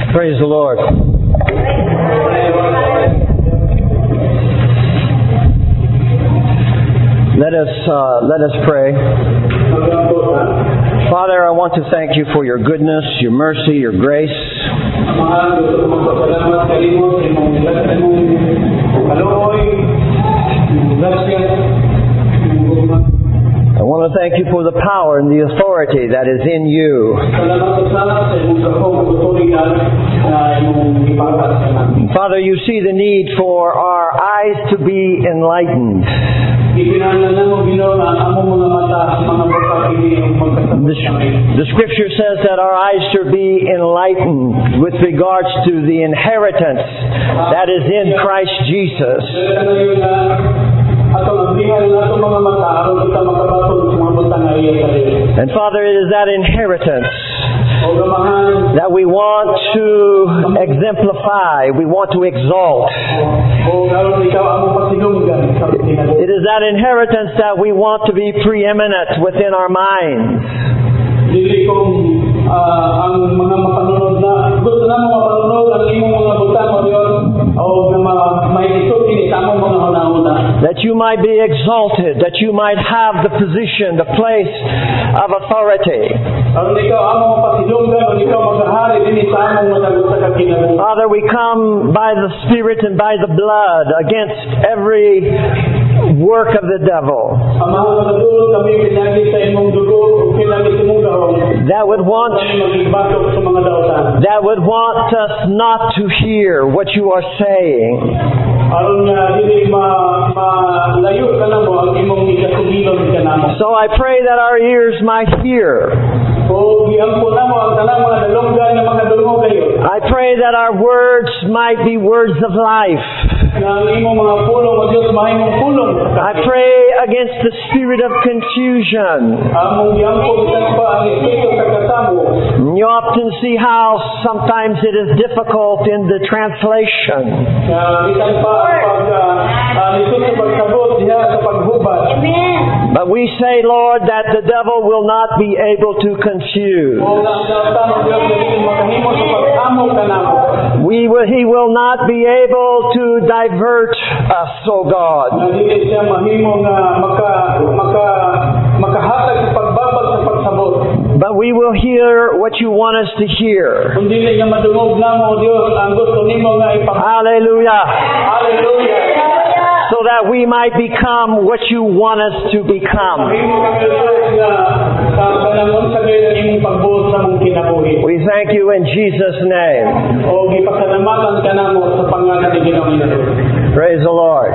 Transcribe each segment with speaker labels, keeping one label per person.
Speaker 1: Praise the Lord. Let us pray. Father, I want to thank you for your goodness, your mercy, your grace. I want to thank you for the power and the authority that is in you. Father, you see the need for our eyes to be enlightened. The Scripture says that our eyes should be enlightened with regards to the inheritance that is in Christ Jesus. And Father, it is that inheritance that we want to exemplify, we want to exalt. It is that inheritance that we want to be preeminent within our minds. That you might be exalted, that you might have the position, the place of authority. Father, we come by the Spirit and by the blood against every work of the devil that would want us not to hear what you are saying. So I pray that our ears might hear. I pray that our words might be words of life. I pray against the spirit of confusion. You often see how sometimes it is difficult in the translation. But we say, Lord, that the devil will not be able to confuse. He will not be able to divert us, O God. But we will hear what you want us to hear. Hallelujah. So that we might become what you want us to become. We thank you in Jesus' name. Praise the Lord.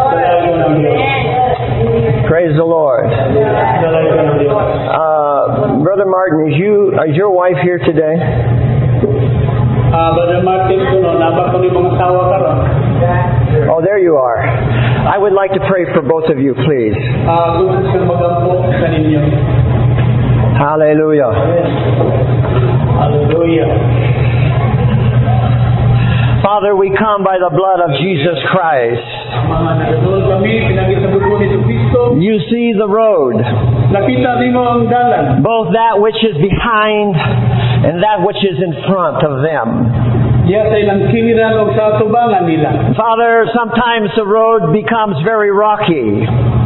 Speaker 1: Praise the Lord. Brother Martin, is your wife here today? Oh, there you are. I would like to pray for both of you, please. Hallelujah. Hallelujah. Father, we come by the blood of Jesus Christ. You see the road, both that which is behind and that which is in front of them. Father, sometimes the road becomes very rocky.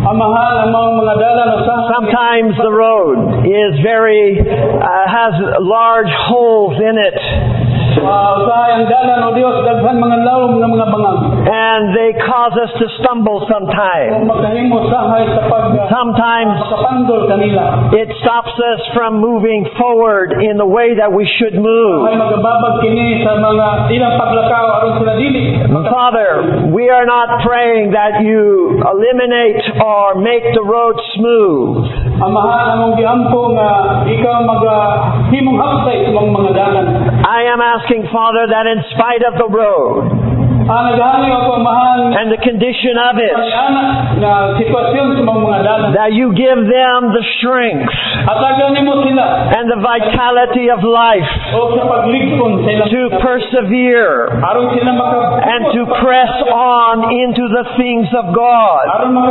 Speaker 1: Sometimes the road is has large holes in it. And they cause us to stumble sometimes. Sometimes it stops us from moving forward in the way that we should move. Father, we are not praying that you eliminate or make the road smooth. I am asking, Father, that in spite of the road and the condition of it, that you give them the strength and the vitality of life to persevere and to press on into the things of God.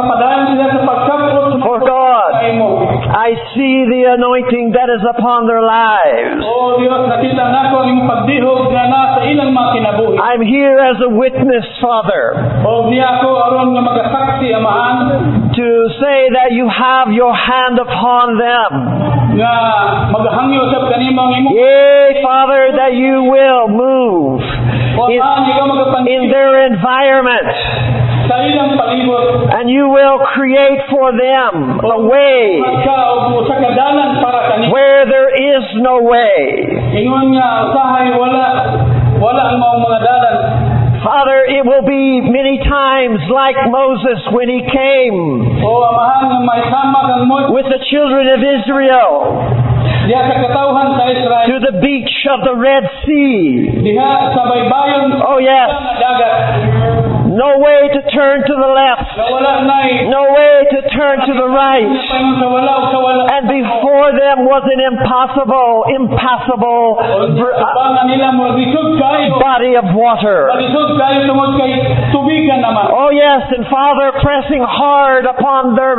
Speaker 1: For God, I see the anointing that is upon their lives.
Speaker 2: mga kinabuhi.
Speaker 1: I'm here as a witness, Father,
Speaker 2: O niya ako aron nga magasaksi amahan
Speaker 1: to say that you have your hand upon them.
Speaker 2: nga maghangyo sab kanimo ang imong
Speaker 1: Yea, Father, that you will move
Speaker 2: o amahan ikaw
Speaker 1: in
Speaker 2: magapansin
Speaker 1: their environment,
Speaker 2: sa ilang palibot.
Speaker 1: and you will create for them a way
Speaker 2: Ka o sa kadalan para kanimo.
Speaker 1: where there is no way.
Speaker 2: Ingon nga usahay wala ang mga dalan.
Speaker 1: Father, it will be many times like Moses when he came
Speaker 2: O amahan nga may sama kang mo
Speaker 1: with the children of Israel
Speaker 2: diha sa katawhan sa Israel.
Speaker 1: to the beach of the Red Sea.
Speaker 2: Diha sa baybayon
Speaker 1: Oh yes,
Speaker 2: nga dagat.
Speaker 1: no way to turn to the left,
Speaker 2: Na wala nay
Speaker 1: no way to turn to the right.
Speaker 2: paingon sa wala o sa wala.
Speaker 1: And before them was an impassable
Speaker 2: Bangan nila mo lisod kayo.
Speaker 1: body of water.
Speaker 2: Lisod kayo tungod kay tubigan naman.
Speaker 1: Oh yes, and Father, pressing hard upon their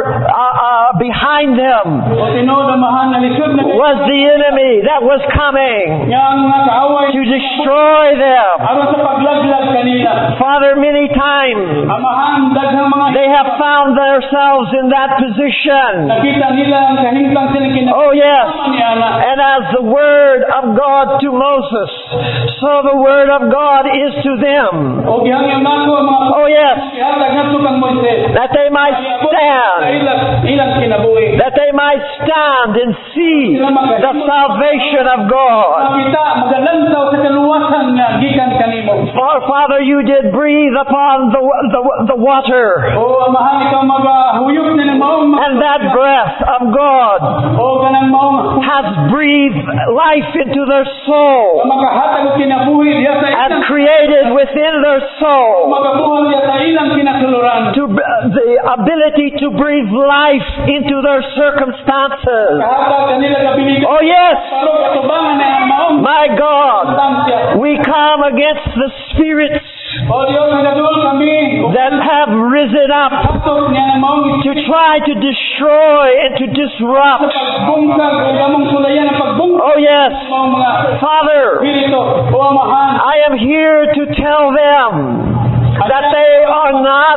Speaker 1: behind them
Speaker 2: O tinuod amahan na lisod na
Speaker 1: was the enemy that was coming
Speaker 2: nga ang mga kaaway
Speaker 1: to destroy them.
Speaker 2: aron sa paglaglag kanila.
Speaker 1: Father, many times
Speaker 2: Amahan daghang mga
Speaker 1: they have found themselves in that position.
Speaker 2: nakita nila ang kahimtang sila
Speaker 1: Oh yes,
Speaker 2: ni ana.
Speaker 1: and as the word of God to Moses, so the word of God is to them.
Speaker 2: O gihangyo nako ang mga
Speaker 1: Oh yes,
Speaker 2: ihatag ngadto kang Moises.
Speaker 1: that they might
Speaker 2: Sa
Speaker 1: stand,
Speaker 2: ilang kinabuhi.
Speaker 1: that they might stand and see the salvation of God.
Speaker 2: Makita magalantaw sa kaluwasan nga gikan kanimo.
Speaker 1: For Father, you did breathe upon the water,
Speaker 2: O amahan ikaw magahuyop na ng maong
Speaker 1: and that breath of God
Speaker 2: o kanang maong
Speaker 1: has breathed life into their soul
Speaker 2: makahatag og kinabuhi diha sa
Speaker 1: and
Speaker 2: ilang
Speaker 1: created within their soul
Speaker 2: magabuhat diha sa ilang kinasuluran.
Speaker 1: the ability to breathe life into their circumstances.
Speaker 2: Kahatag kanila kabilig.
Speaker 1: Oh yes,
Speaker 2: Pero katubangan na ang maong
Speaker 1: my God,
Speaker 2: substansya.
Speaker 1: we come against the spirits
Speaker 2: O Diyos, nagadul kami.
Speaker 1: that have risen up
Speaker 2: Hatot niya ng maong
Speaker 1: to try to destroy and to disrupt.
Speaker 2: pagbungkag o gamong sulayan ang pagbungkag
Speaker 1: Oh yes,
Speaker 2: ng maong mga
Speaker 1: Father,
Speaker 2: espiritu o amahan.
Speaker 1: I am here to tell them that they are not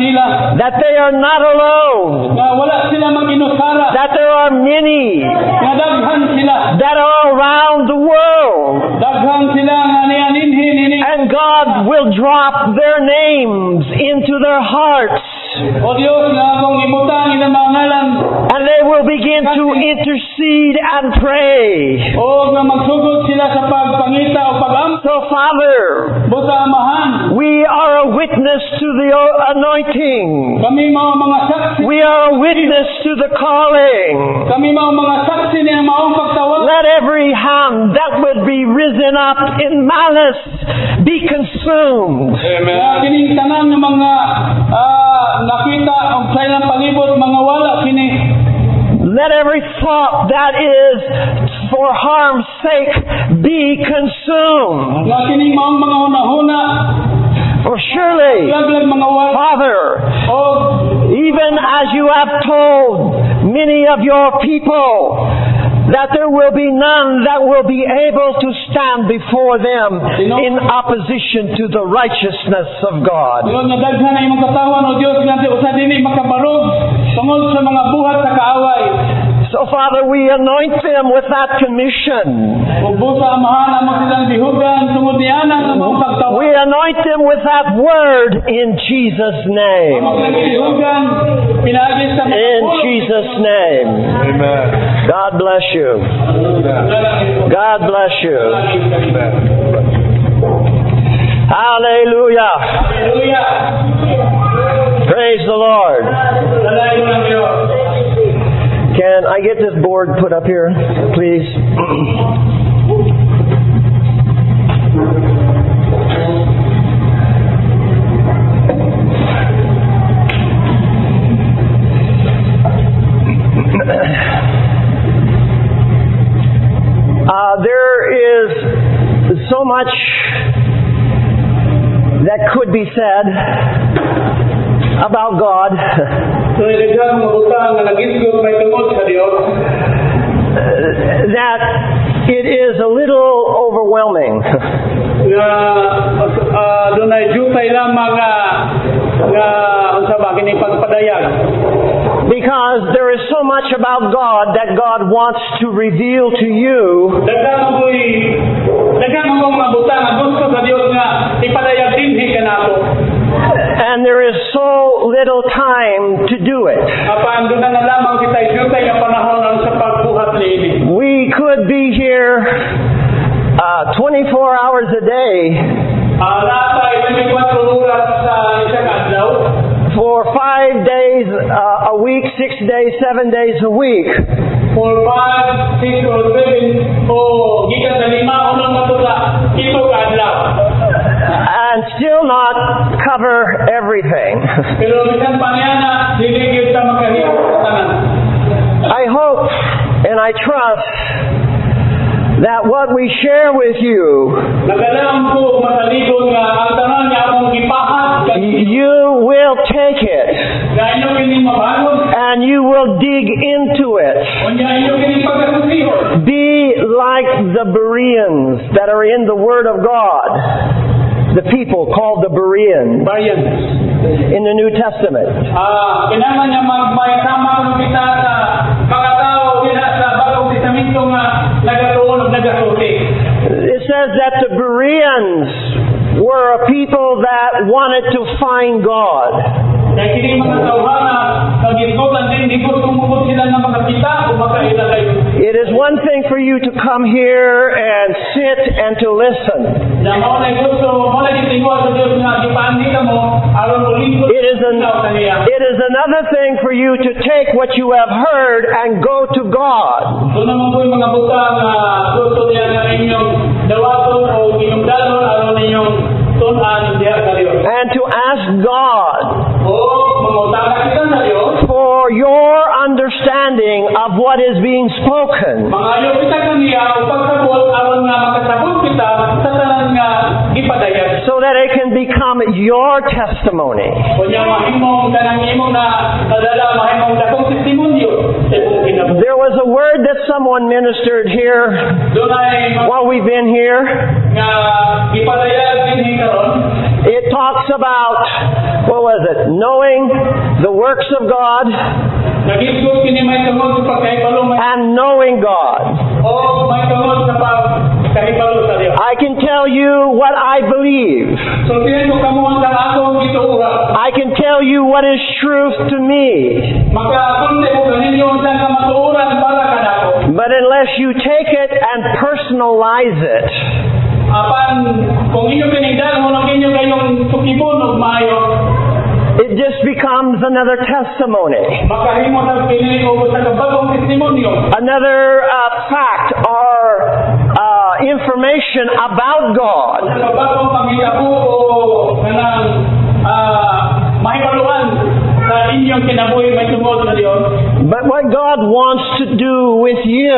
Speaker 2: Kanila
Speaker 1: alone,
Speaker 2: nga wala sila mag-inusara.
Speaker 1: that there are many
Speaker 2: Nga daghan sila.
Speaker 1: that are around the world,
Speaker 2: Daghan sila nga nianinhin ini.
Speaker 1: and God will drop their names into their hearts,
Speaker 2: O Diyos, nga akong ibutang ilang mga ngalan.
Speaker 1: and they will begin to intercede and pray.
Speaker 2: O nga magsugod sila sa pagpangita o pag-am.
Speaker 1: So Father,
Speaker 2: Buta amahan.
Speaker 1: we are a witness to the anointing.
Speaker 2: Kami mga saksi.
Speaker 1: We are a witness to the calling.
Speaker 2: Kami mga saksi niya maong pagtawag.
Speaker 1: Let every hand that would be risen up in malice be consumed.
Speaker 2: Nga kining tanan ng mga nakita ang sa ilang palibot mga wala kini.
Speaker 1: Let every thought that is for harm's sake be consumed.
Speaker 2: Nga kining maong mga hunahuna.
Speaker 1: For surely,
Speaker 2: Laglag mga wala.
Speaker 1: Father,
Speaker 2: O
Speaker 1: even as you have told many of your people that there will be none that will be able to stand before them in opposition to the righteousness of God.
Speaker 2: Tungod nga daghan na imong katawan o Dios nga di usa dinhi makabarog tungod sa mga buhat sa kaaway.
Speaker 1: So Father, we anoint them with that commission.
Speaker 2: Ug busa amahan mo silang bihugan tungod ni ana nga maong pagtawag.
Speaker 1: We anoint them with that word in Jesus' name.
Speaker 2: Amo silang bihugan pinaagi sa mga
Speaker 1: In
Speaker 2: buhat.
Speaker 1: Jesus' name.
Speaker 3: Amen.
Speaker 1: God bless you. God bless you. Hallelujah.
Speaker 2: Hallelujah.
Speaker 1: Praise the Lord.
Speaker 2: Salamat ng Diyos.
Speaker 1: Can I get this board put up here, please? There is so much that could be said about God
Speaker 2: So daghang mga butang nga nagisgot may tungod sa Dios.
Speaker 1: that it is a little overwhelming.
Speaker 2: Dunay jutay lamang nga unsa ba kini pagpadayag.
Speaker 1: Because there is so much about God that God wants to reveal to you.
Speaker 2: Daghang mga butang nga gusto sa Dios nga ipadayag dinhi kanato.
Speaker 1: And there is so little time to do it.
Speaker 2: Apan doon na lamang kita jutay nga panahon sa pagbuhat niini.
Speaker 1: We could be here 24 hours a day.
Speaker 2: Natay 24 oras sa isang adlaw.
Speaker 1: For 5 days a week, 6 days, 7 days a week.
Speaker 2: For 5, 6, or 7, o gikan sa 5 unang matuga, 7 ka adlaw.
Speaker 1: And still not cover everything.
Speaker 2: Pero bisan pa niya na, dili gyud ta makahimo sa tanan.
Speaker 1: I hope and I trust that what we share with you,
Speaker 2: Nagalaam ko masaligod nga ang tanan nga akong gipahad
Speaker 1: you will take it
Speaker 2: nga inyo kini mabangon,
Speaker 1: and you will dig into it.
Speaker 2: unya inyo kini pagkasihon.
Speaker 1: Be like the Bereans that are in the Word of God. The people called the Bereans
Speaker 2: Bayan.
Speaker 1: in the New Testament.
Speaker 2: Kailangan niya magmayasama kung kita sa mga tao diha sa Bagong Testamento nga nagatuon ug nagasuti.
Speaker 1: It says that the Bereans were a people that wanted to find God.
Speaker 2: Kaya kini mga tawhana nagigutan din di gusto mumugod sila nga makakita o makailagay.
Speaker 1: It is one thing for you to come here and sit and to listen.
Speaker 2: Na mao na gusto mo na gitingwa sa Dios nga gipandi ka mo aron ulingkod.
Speaker 1: It is another thing for you to take what you have heard and go to God.
Speaker 2: Doon naman po yung mga butang gusto niya nga inyong dawaton o inyong dalon aron inyong tunan diha sa Dios.
Speaker 1: And to ask God for your understanding of what is being spoken. So that it can become your testimony. There was a word that someone ministered here while we've been here. It talks about, what was it? Knowing the works of God and knowing God. I can tell you what I believe. I can tell you what is truth to me. But unless you take it and personalize it, it just becomes another testimony. Another fact or information about God. But what God wants to do with you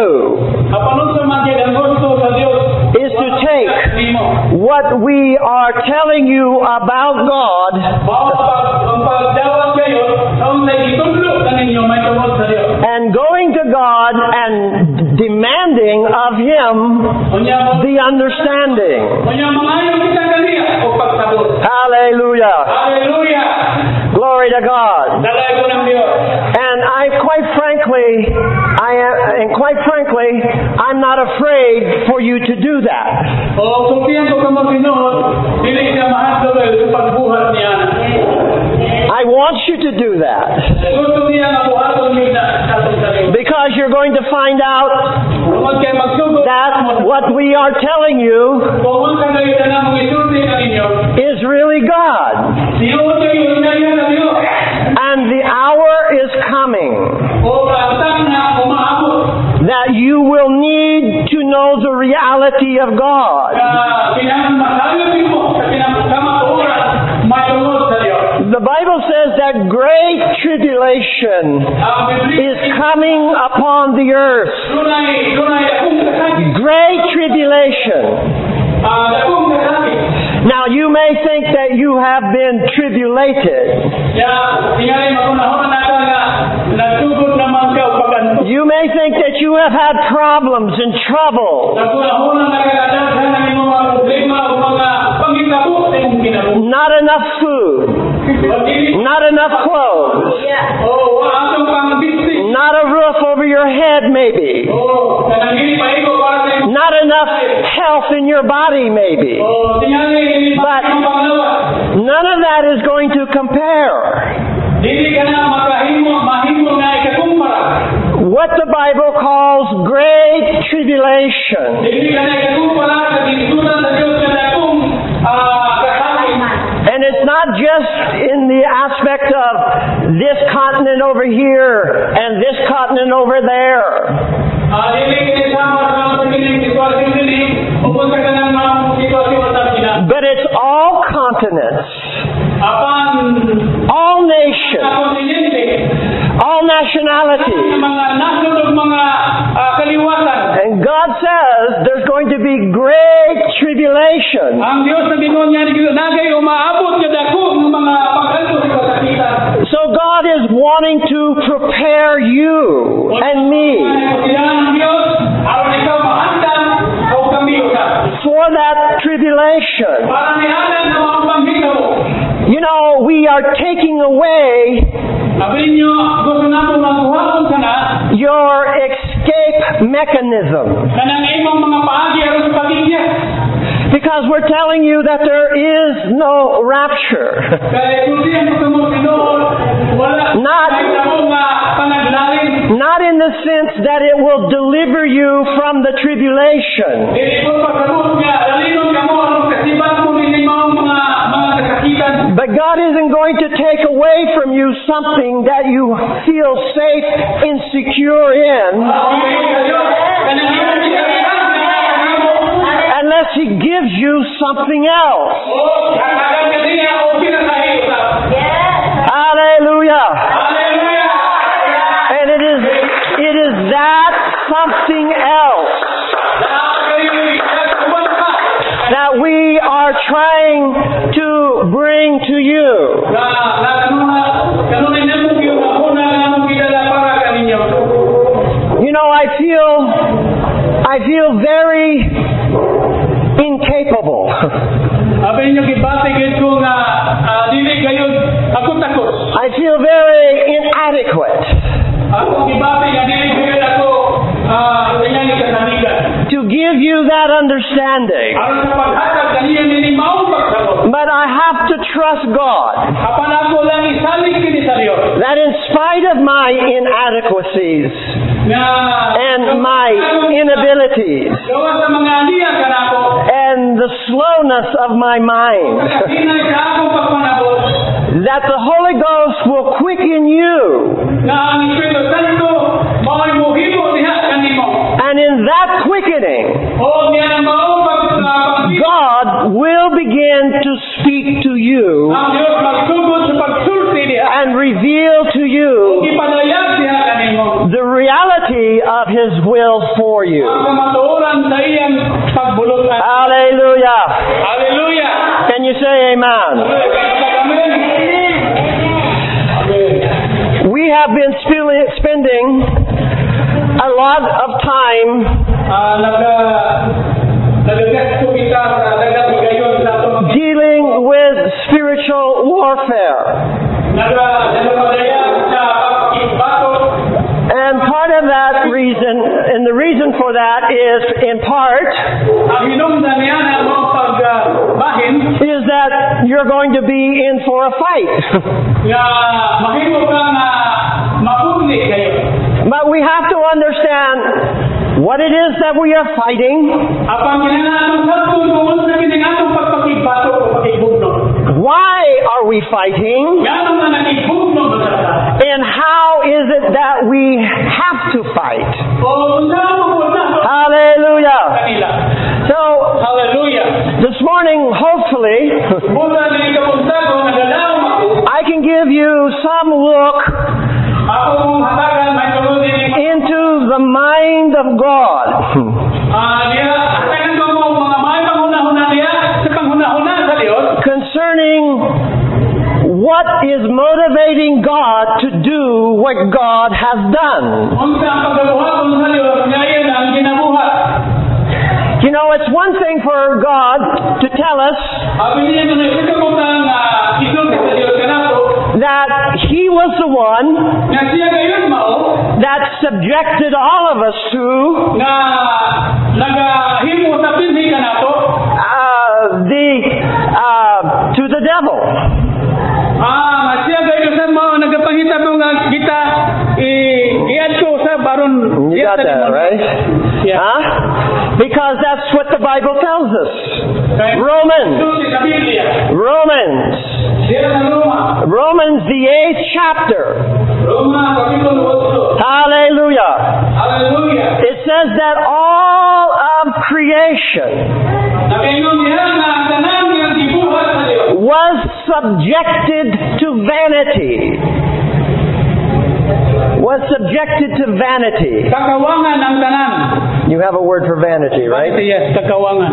Speaker 1: is to take what we are telling you about God and going to God and demanding of Him the understanding. Hallelujah. Glory to God. And quite frankly, I'm not afraid for you to do that. I want you to do that. Because you're going to find out that what we are telling you is really God. And the hour is coming that you will need to know the reality of God. The Bible says that great tribulation is coming upon the earth. Great tribulation. Now you may think that you have been tribulated. You may may think that you have had problems and trouble. Not enough food. Not enough clothes. Not a roof over your head, maybe. Not enough health in your body, maybe. But none of that is going to compare what the Bible calls great tribulation. And it's not just in the aspect of this continent over here and this continent over there. But it's all continents, all nations, all nationalities. And God says there's going to be great tribulation. So God is wanting to prepare you and me for that tribulation. You know, we are taking away your escape mechanism. Because we're telling you that there is no rapture. Not in the sense that it will deliver you from the tribulation. But God isn't going to take away from you something that you feel safe and secure in, unless He gives you something else. Hallelujah. And it is that something else that we are trying to bring to you. You know, I feel very incapable. I feel very inadequate to give you that understanding. But I have to trust God that in spite of my inadequacies and my inabilities and the slowness of my mind, that the Holy Ghost will quicken you. And in that quickening, God will begin to speak to you and reveal to you the reality of His will for you. Hallelujah. Can you say amen? We have been spending a lot of time dealing with spiritual warfare. And part of that reason, and the reason for that is in part, is that you're going to be in for a fight. But we have to understand what it is that we are fighting. Why are we fighting? And how is it that we have to fight? Hallelujah. So, this morning, hopefully, I can give you some look into the mind of God concerning What is motivating God to do what God has done?
Speaker 2: Unsa ang pagkabuhat kung saliw ngayon ang ginabuhat?
Speaker 1: You know, it's one thing for God to tell us
Speaker 2: Abi niya na ito mo kang isog sa Dios kanato
Speaker 1: that He was the one
Speaker 2: na siya gayon mao
Speaker 1: that subjected all of us to
Speaker 2: na nagahimo sa pinhi kanato
Speaker 1: to the devil.
Speaker 2: nga siya gayon sa mao nagapangita mo nga kita iadto sa baron
Speaker 1: You got that, right?
Speaker 2: Yeah.
Speaker 1: Huh? Because that's what the Bible tells us. Romans, the 8th chapter. Hallelujah. It says that all of creation was subjected to vanity. Was subjected to vanity.
Speaker 2: Kakawangan ang tanan.
Speaker 1: You have a word for vanity, right?
Speaker 2: Yes, kakawangan.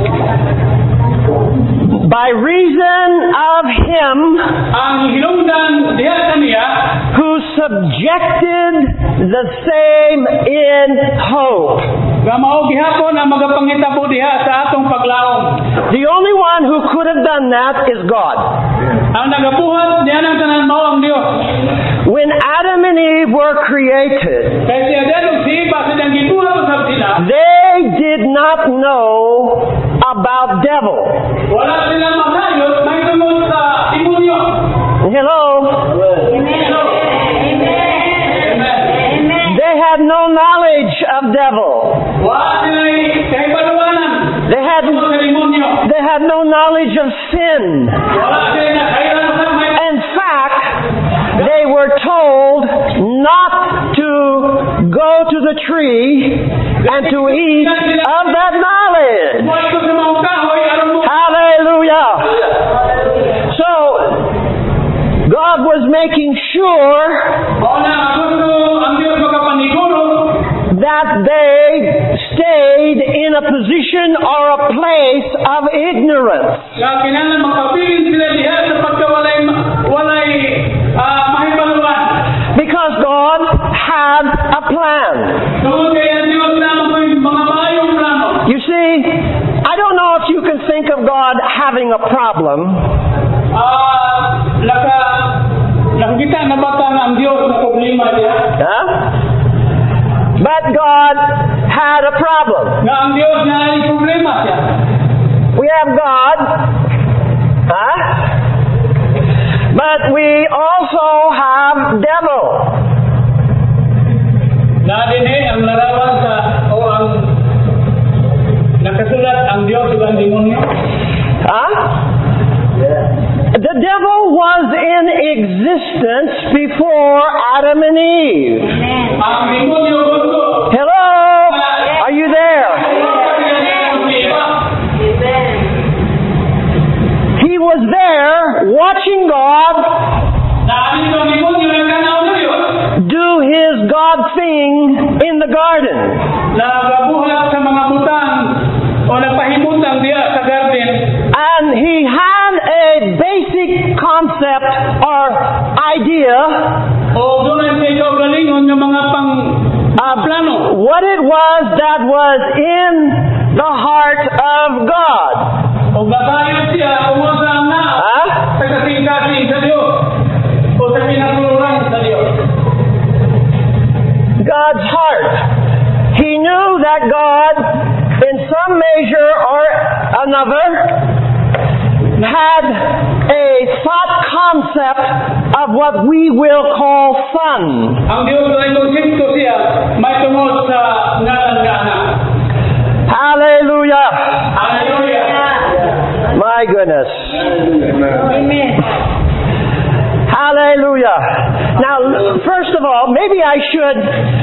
Speaker 1: By reason of Him
Speaker 2: Ang hinungdan diha kaniya
Speaker 1: who subjected the same in hope.
Speaker 2: nga mao gihapon ang magapangita po diha sa atong paglaom.
Speaker 1: The only one who could have done that is God.
Speaker 2: Ang nagabuhat diha ng tanan mao ang Dios.
Speaker 1: When Adam and Eve were created,
Speaker 2: Kaya siya dadong si Eva silang gibuhat usab sila.
Speaker 1: they did not know about devil.
Speaker 2: Wala silang mahayos may tungod sa demonyo.
Speaker 1: Hello?
Speaker 2: Hello. Amen.
Speaker 1: They had no knowledge of devil.
Speaker 2: Wala sila'y kahibaluwanan.
Speaker 1: They had no knowledge of sin.
Speaker 2: Wala sila'y nakailan sa may
Speaker 1: In fact, they were told not to go to the tree and to eat of that knowledge.
Speaker 2: Ito sa mga kahoy aron mo.
Speaker 1: Hallelujah. So, God was making sure
Speaker 2: Mao na gusto ang Dios makapaniguro
Speaker 1: that they stayed in a position or a place of ignorance.
Speaker 2: nga kinahanglan magpabilin sila diha sa pagkawalay mahibaluan.
Speaker 1: Because God had a plan.
Speaker 2: Tungod kay ang Dios lamang may mga maayong plano.
Speaker 1: You see, I don't know if you can think of God having a problem,
Speaker 2: Nakikita na bata na ang Dios na problema diha.
Speaker 1: huh? But God had a problem.
Speaker 2: Nga ang Dios na ay problema siya.
Speaker 1: We have God, huh? But we also have devil.
Speaker 2: Na dinhi ang larawan sa o ang nakasulat ang Dios ug ang demonyo.
Speaker 1: Huh? The devil was in existence before Adam and Eve.
Speaker 2: Ang demonyo gusto.
Speaker 1: Hello? Are you there? He was there watching God do His God thing in the garden.
Speaker 2: Nagabuhat sa mga butang o nagpahimutang diya sa garden.
Speaker 1: And He had a basic concept or idea
Speaker 2: O doon sa ikaw galingon ng mga plano.
Speaker 1: what it was that was in the heart of God.
Speaker 2: O gatayon siya umusa na
Speaker 1: Huh?
Speaker 2: sa kasing-kasing sa Diyos o sa pinakuluran sa Diyos.
Speaker 1: God's heart. He knew that God, in some measure or another, had a thought concept of what we will call son.
Speaker 2: Ang Diyos ay konsepto siya may tungod sa ngalan nga anak.
Speaker 1: Hallelujah.
Speaker 2: Hallelujah.
Speaker 1: My goodness.
Speaker 3: Amen.
Speaker 1: Hallelujah. Now, first of all, maybe I should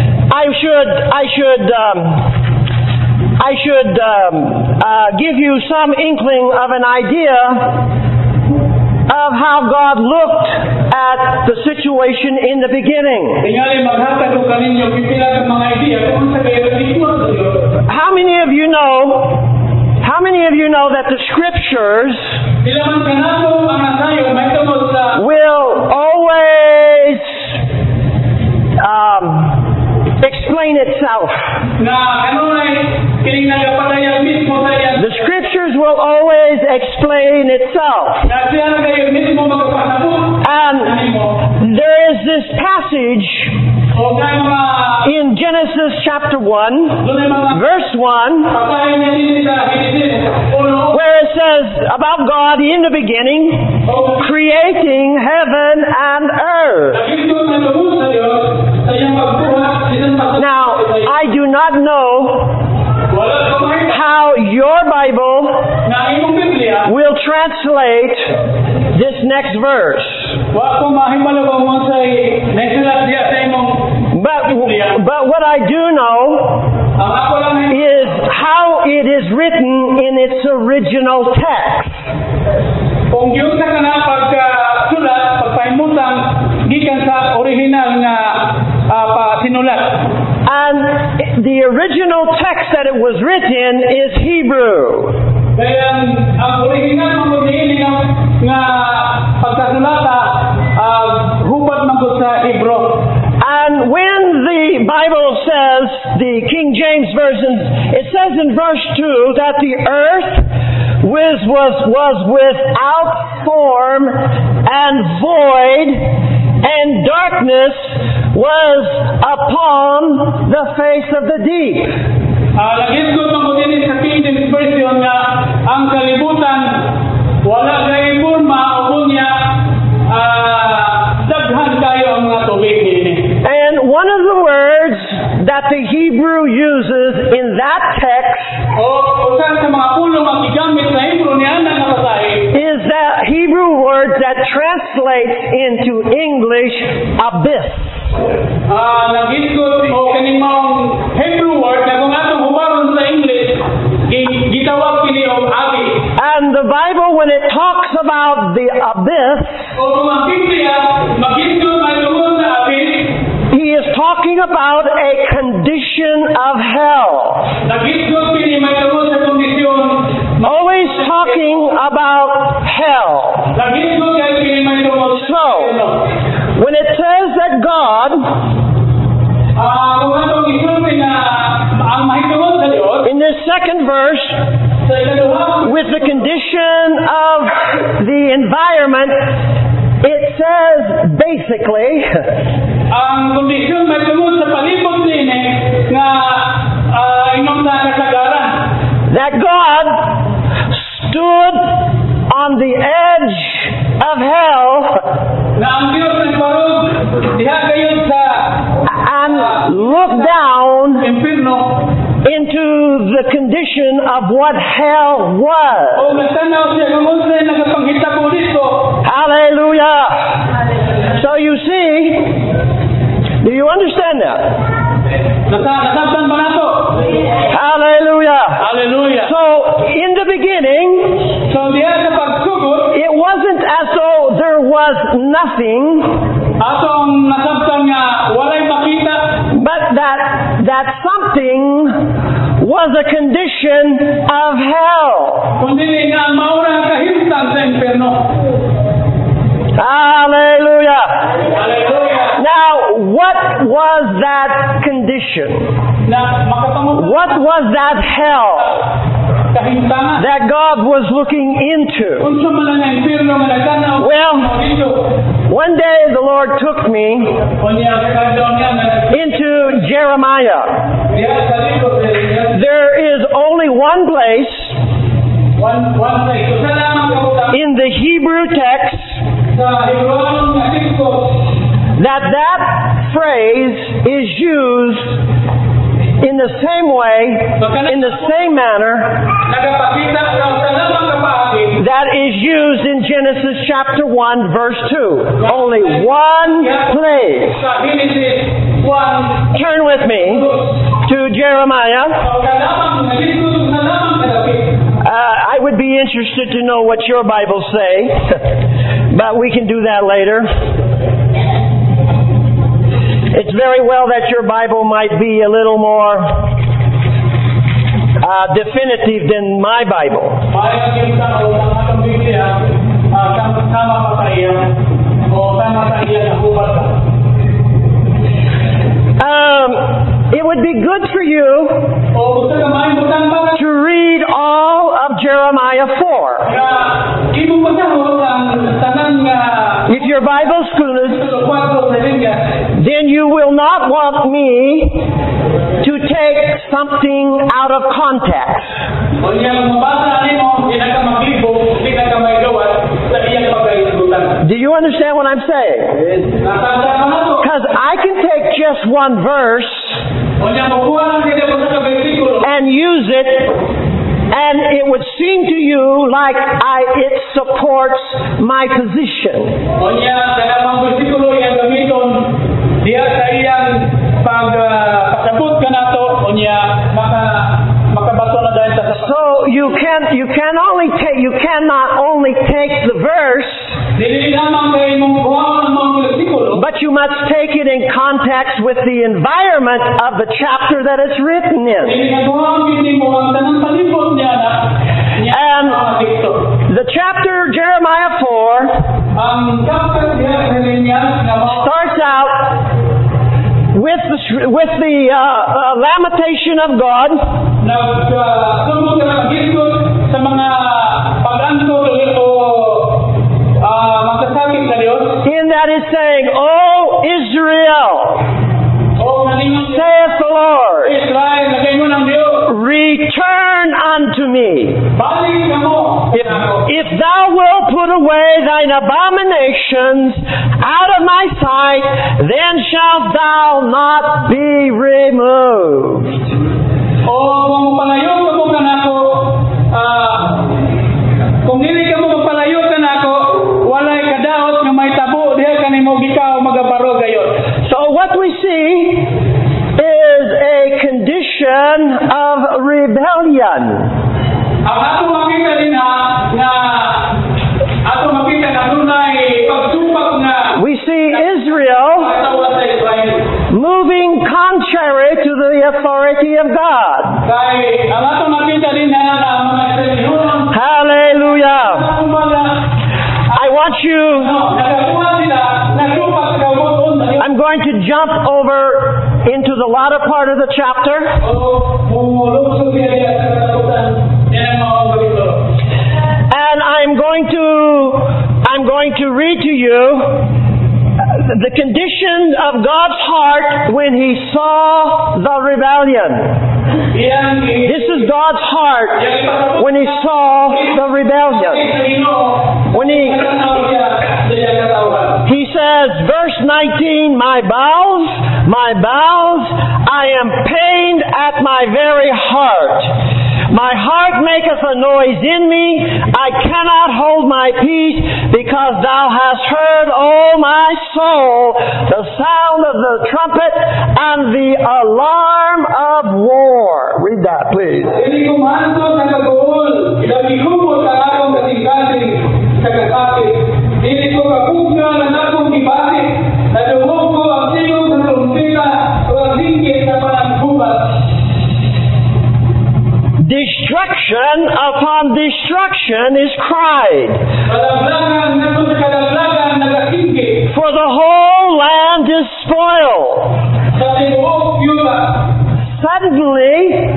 Speaker 1: give you some inkling of an idea of how God looked at the situation in the beginning.
Speaker 2: Tingali maghatag ko kaninyo pipila ng mga idea kung sa kayo nagtituwa sa Diyos.
Speaker 1: How many of you know that the scriptures
Speaker 2: Sila man kanato ang nasayo may tungod sa
Speaker 1: will explain itself.
Speaker 2: na kanunay kining nagapatayag mismo sa iya.
Speaker 1: The Scriptures will always explain itself.
Speaker 2: Na siya na kayo mismo magpasabot.
Speaker 1: And there is this passage
Speaker 2: O kaya mga
Speaker 1: in Genesis chapter 1,
Speaker 2: doon ay mga
Speaker 1: verse 1,
Speaker 2: patayin niya din sa Genesis 1.
Speaker 1: where it says about God in the beginning creating heaven and earth.
Speaker 2: Naging na tungkol sa Diyos sa iyang pagbuhat isang pagbuhat.
Speaker 1: Now, I do not know
Speaker 2: Wala ka makita
Speaker 1: how your Bible
Speaker 2: na imong Biblia
Speaker 1: will translate this next verse.
Speaker 2: wa ko mahimalo kung mo sa nagsulat diya sa imong
Speaker 1: But what I do know
Speaker 2: ang ako lang
Speaker 1: is how it is written in its original text.
Speaker 2: kung yung sa kana pagsulat pagpahimutang gikan sa original nga sinulat.
Speaker 1: And the original text that it was written is Hebrew.
Speaker 2: Kaya ang original mga niini nga pagkasulata hubad man sa Hebrew.
Speaker 1: And when the Bible says, the King James Version, it says in verse 2 that the earth was without form and void, and darkness was upon the face of the deep.
Speaker 2: Lagis ko mga din sa King James Version nga ang kalibutan wala kay forma o bunya daghan kayo ang mga tubig dinhi.
Speaker 1: And one of the words that the Hebrew uses in that text
Speaker 2: O usan sa mga pulong ang gigamit sa Hebrew ni ana nga basahin
Speaker 1: is that Hebrew word that translates into English abyss.
Speaker 2: Nagisgot o kaning maong Hebrew word na kung atong hubaron sa English gitawag kini og abi.
Speaker 1: And the Bible, when it talks about the abyss,
Speaker 2: O kung ang Biblia magisgot may tungod sa abi,
Speaker 1: he is talking about a condition of hell.
Speaker 2: nagisgot kini may tungod sa kondisyon.
Speaker 1: Always talking about hell.
Speaker 2: Nagisgot kay kini may tungod sa
Speaker 1: So, when it says that God,
Speaker 2: kung atong isulti na ang mahitungod sa Dios
Speaker 1: in this second verse,
Speaker 2: sa ikaduha
Speaker 1: with the condition of the environment, it says basically
Speaker 2: ang kondisyon may tungod sa palibot nini nga inom sa kasagaran.
Speaker 1: that God stood on the edge of hell
Speaker 2: Na ang Diyos nagbarog diha gayud sa
Speaker 1: and looked down
Speaker 2: impierno
Speaker 1: into the condition of what hell was.
Speaker 2: o nagtanaw siya kung unsay nagapanghitabo dito.
Speaker 1: Hallelujah. So you see, do you understand that?
Speaker 2: Nasabtan ba nato?
Speaker 1: Hallelujah.
Speaker 2: Hallelujah.
Speaker 1: So in the beginning,
Speaker 2: So diha sa pagsugod
Speaker 1: it wasn't as though there was nothing,
Speaker 2: atong nasabtan nga walay makita
Speaker 1: but that something was a condition of hell.
Speaker 2: kundi nga ang maura ang kahimtang sa impierno.
Speaker 1: Hallelujah.
Speaker 2: Hallelujah.
Speaker 1: Now, what was that condition?
Speaker 2: Na makatungod
Speaker 1: What was that hell
Speaker 2: kahimtangan.
Speaker 1: that God was looking into?
Speaker 2: Unsa man ang impierno nga nagtanaw
Speaker 1: Well,
Speaker 2: dito.
Speaker 1: one day the Lord took me
Speaker 2: Unya sa daw niya na
Speaker 1: into Jeremiah.
Speaker 2: diha sa libro
Speaker 1: There is only one place
Speaker 2: one side. So sa lamang kabuta
Speaker 1: in the Hebrew text
Speaker 2: sa Hebrewanong nga teksto
Speaker 1: that phrase is used in the same way, in the same manner
Speaker 2: nagapakita sa lamang kapaagi
Speaker 1: that is used in Genesis chapter 1 verse 2. Only one place.
Speaker 2: sa Genesis 1
Speaker 1: Turn with me to Jeremiah.
Speaker 2: o kalamang nagisgot sa lamang kadapit.
Speaker 1: I would be interested to know what your Bibles say, but we can do that later. It's very well that your Bible might be a little more definitive than my Bible.
Speaker 2: Maya yung tao ang atong Biblia sama pa sa iya o sama sa iya na hubad ka.
Speaker 1: It would be if your Bible's good,
Speaker 2: Verso 4 sa Biblia,
Speaker 1: then you will not want me to take something out of context.
Speaker 2: o niya kung mabasa nimo, di na ka maglibog, di na ka may gawat sa iyang pagkaisgutan.
Speaker 1: Do you understand what I'm saying?
Speaker 2: Nasasa ka na to.
Speaker 1: Because I can take just one verse
Speaker 2: O niya makuha lang kita po sa versikulo,
Speaker 1: and use it, and it would seem to you like it supports my position.
Speaker 2: o niya sa namang versikulo yang gamiton, diya sa iyang pasabot ka na to, o niya makabato na dahil sa
Speaker 1: So you cannot only take the verse,
Speaker 2: Dili lamang kay mong kuha ng mga versikulo,
Speaker 1: but you must take it in context with the environment of the chapter that it's written in.
Speaker 2: dili nga kuha ang hindi mo ang tanang palibot niya na niya
Speaker 1: And
Speaker 2: ang dikto.
Speaker 1: the chapter Jeremiah 4
Speaker 2: Ang chapter diya sa Jeremias nga mao
Speaker 1: starts out with the lamentation of God,
Speaker 2: nagsumog ka ng gisgot sa mga pag-antol o magkasakit sa Diyos.
Speaker 1: in that is saying, "O Israel,
Speaker 2: O naningon sa
Speaker 1: saith the Lord,
Speaker 2: Israel, lagay mo ng Diyos.
Speaker 1: return unto me.
Speaker 2: Balik ka mo.
Speaker 1: If thou wilt put away thine abominations out of my sight, then shalt thou not be removed."
Speaker 2: O kung palayo ka mo kanako, kung dili ka mo magpalayo kanako, walay kadaot nga may tabo diha kanimo gikaw magaparo gayon.
Speaker 1: So what we see is a condition of rebellion.
Speaker 2: Ang ato makita din nga ato makita na dunay pagsupak nga
Speaker 1: We see Israel
Speaker 2: katawan sa Israel.
Speaker 1: moving contrary to the authority of God.
Speaker 2: Kay ang ato makita din na mga Israeliyon
Speaker 1: Hallelujah.
Speaker 2: umaga
Speaker 1: I want you,
Speaker 2: nagakuha sila nagsupak sa kauboton sa Diyos.
Speaker 1: I'm going to jump over into the latter part of the chapter.
Speaker 2: O mulugso siya sa katakutan. Yan ang mga gawito.
Speaker 1: And I'm going to read to you the condition of God's heart when He saw the rebellion. This is God's heart when He saw the rebellion. When He says, verse 19, my bowels, I am pained at my very heart. My heart maketh a noise in me. I cannot hold my peace, because thou hast heard, O my soul, the sound of the trumpet and the alarm of war. Read that, please.
Speaker 2: Dili ko manto sa kagool, ilabihubot ang akong kasing-kasing sa kasakit. Dili ko kapugna ng akong ibalik, nadumog ko ang silong sa tumpila o ang ringgit sa panagbubat.
Speaker 1: Destruction upon destruction is cried,
Speaker 2: Kadaglagan, nato sa kadaglagan, nagasinggit.
Speaker 1: for the whole land is spoiled.
Speaker 2: Sa tibuok yuta,
Speaker 1: Suddenly,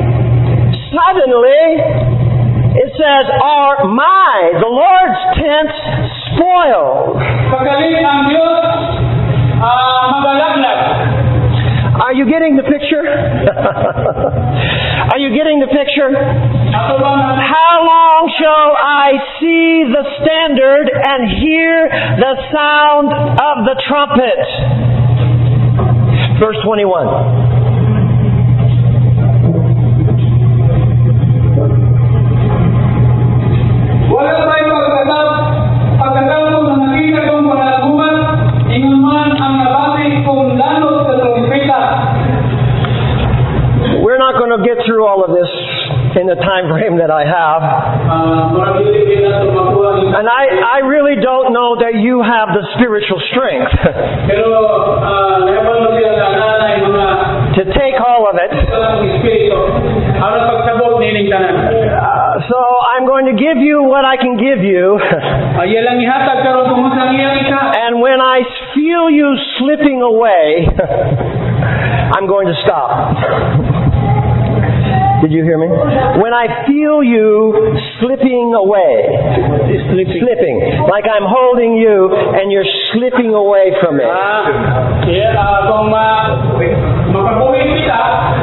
Speaker 1: it says, are the Lord's tents spoiled?
Speaker 2: pagkalit ang Diyos, magalaglag.
Speaker 1: Are you getting the picture? Are you getting the picture?
Speaker 2: Ato ba na
Speaker 1: How long shall I see the standard and hear the sound of the trumpet? Verse 21.
Speaker 2: wala tayo pagkatapos na nakita kong panalaguman, ingon man ang nabati kong lanot sa trumpeta.
Speaker 1: We're not going to get through all of this in the time frame that I have. And I really don't know that you have the spiritual strength to take all of it. So I'm going to give you what I can give you. And when I feel you slipping away, I'm going to stop. Did you hear me? When I feel you slipping away. Slipping. Like I'm holding you and you're slipping away from it.
Speaker 2: Kung makabuhin kita,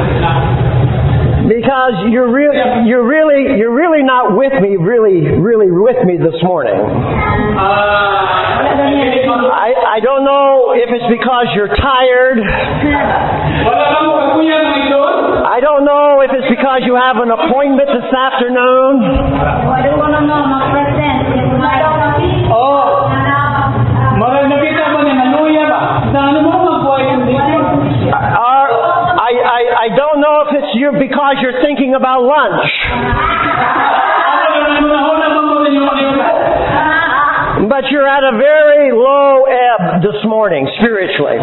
Speaker 1: because you're really not with me, really with me this morning. I don't know if it's because you're tired. I don't know if it's because you have an appointment this afternoon. I don't know if it's because you're thinking about lunch. But you're at a very low ebb this morning, spiritually.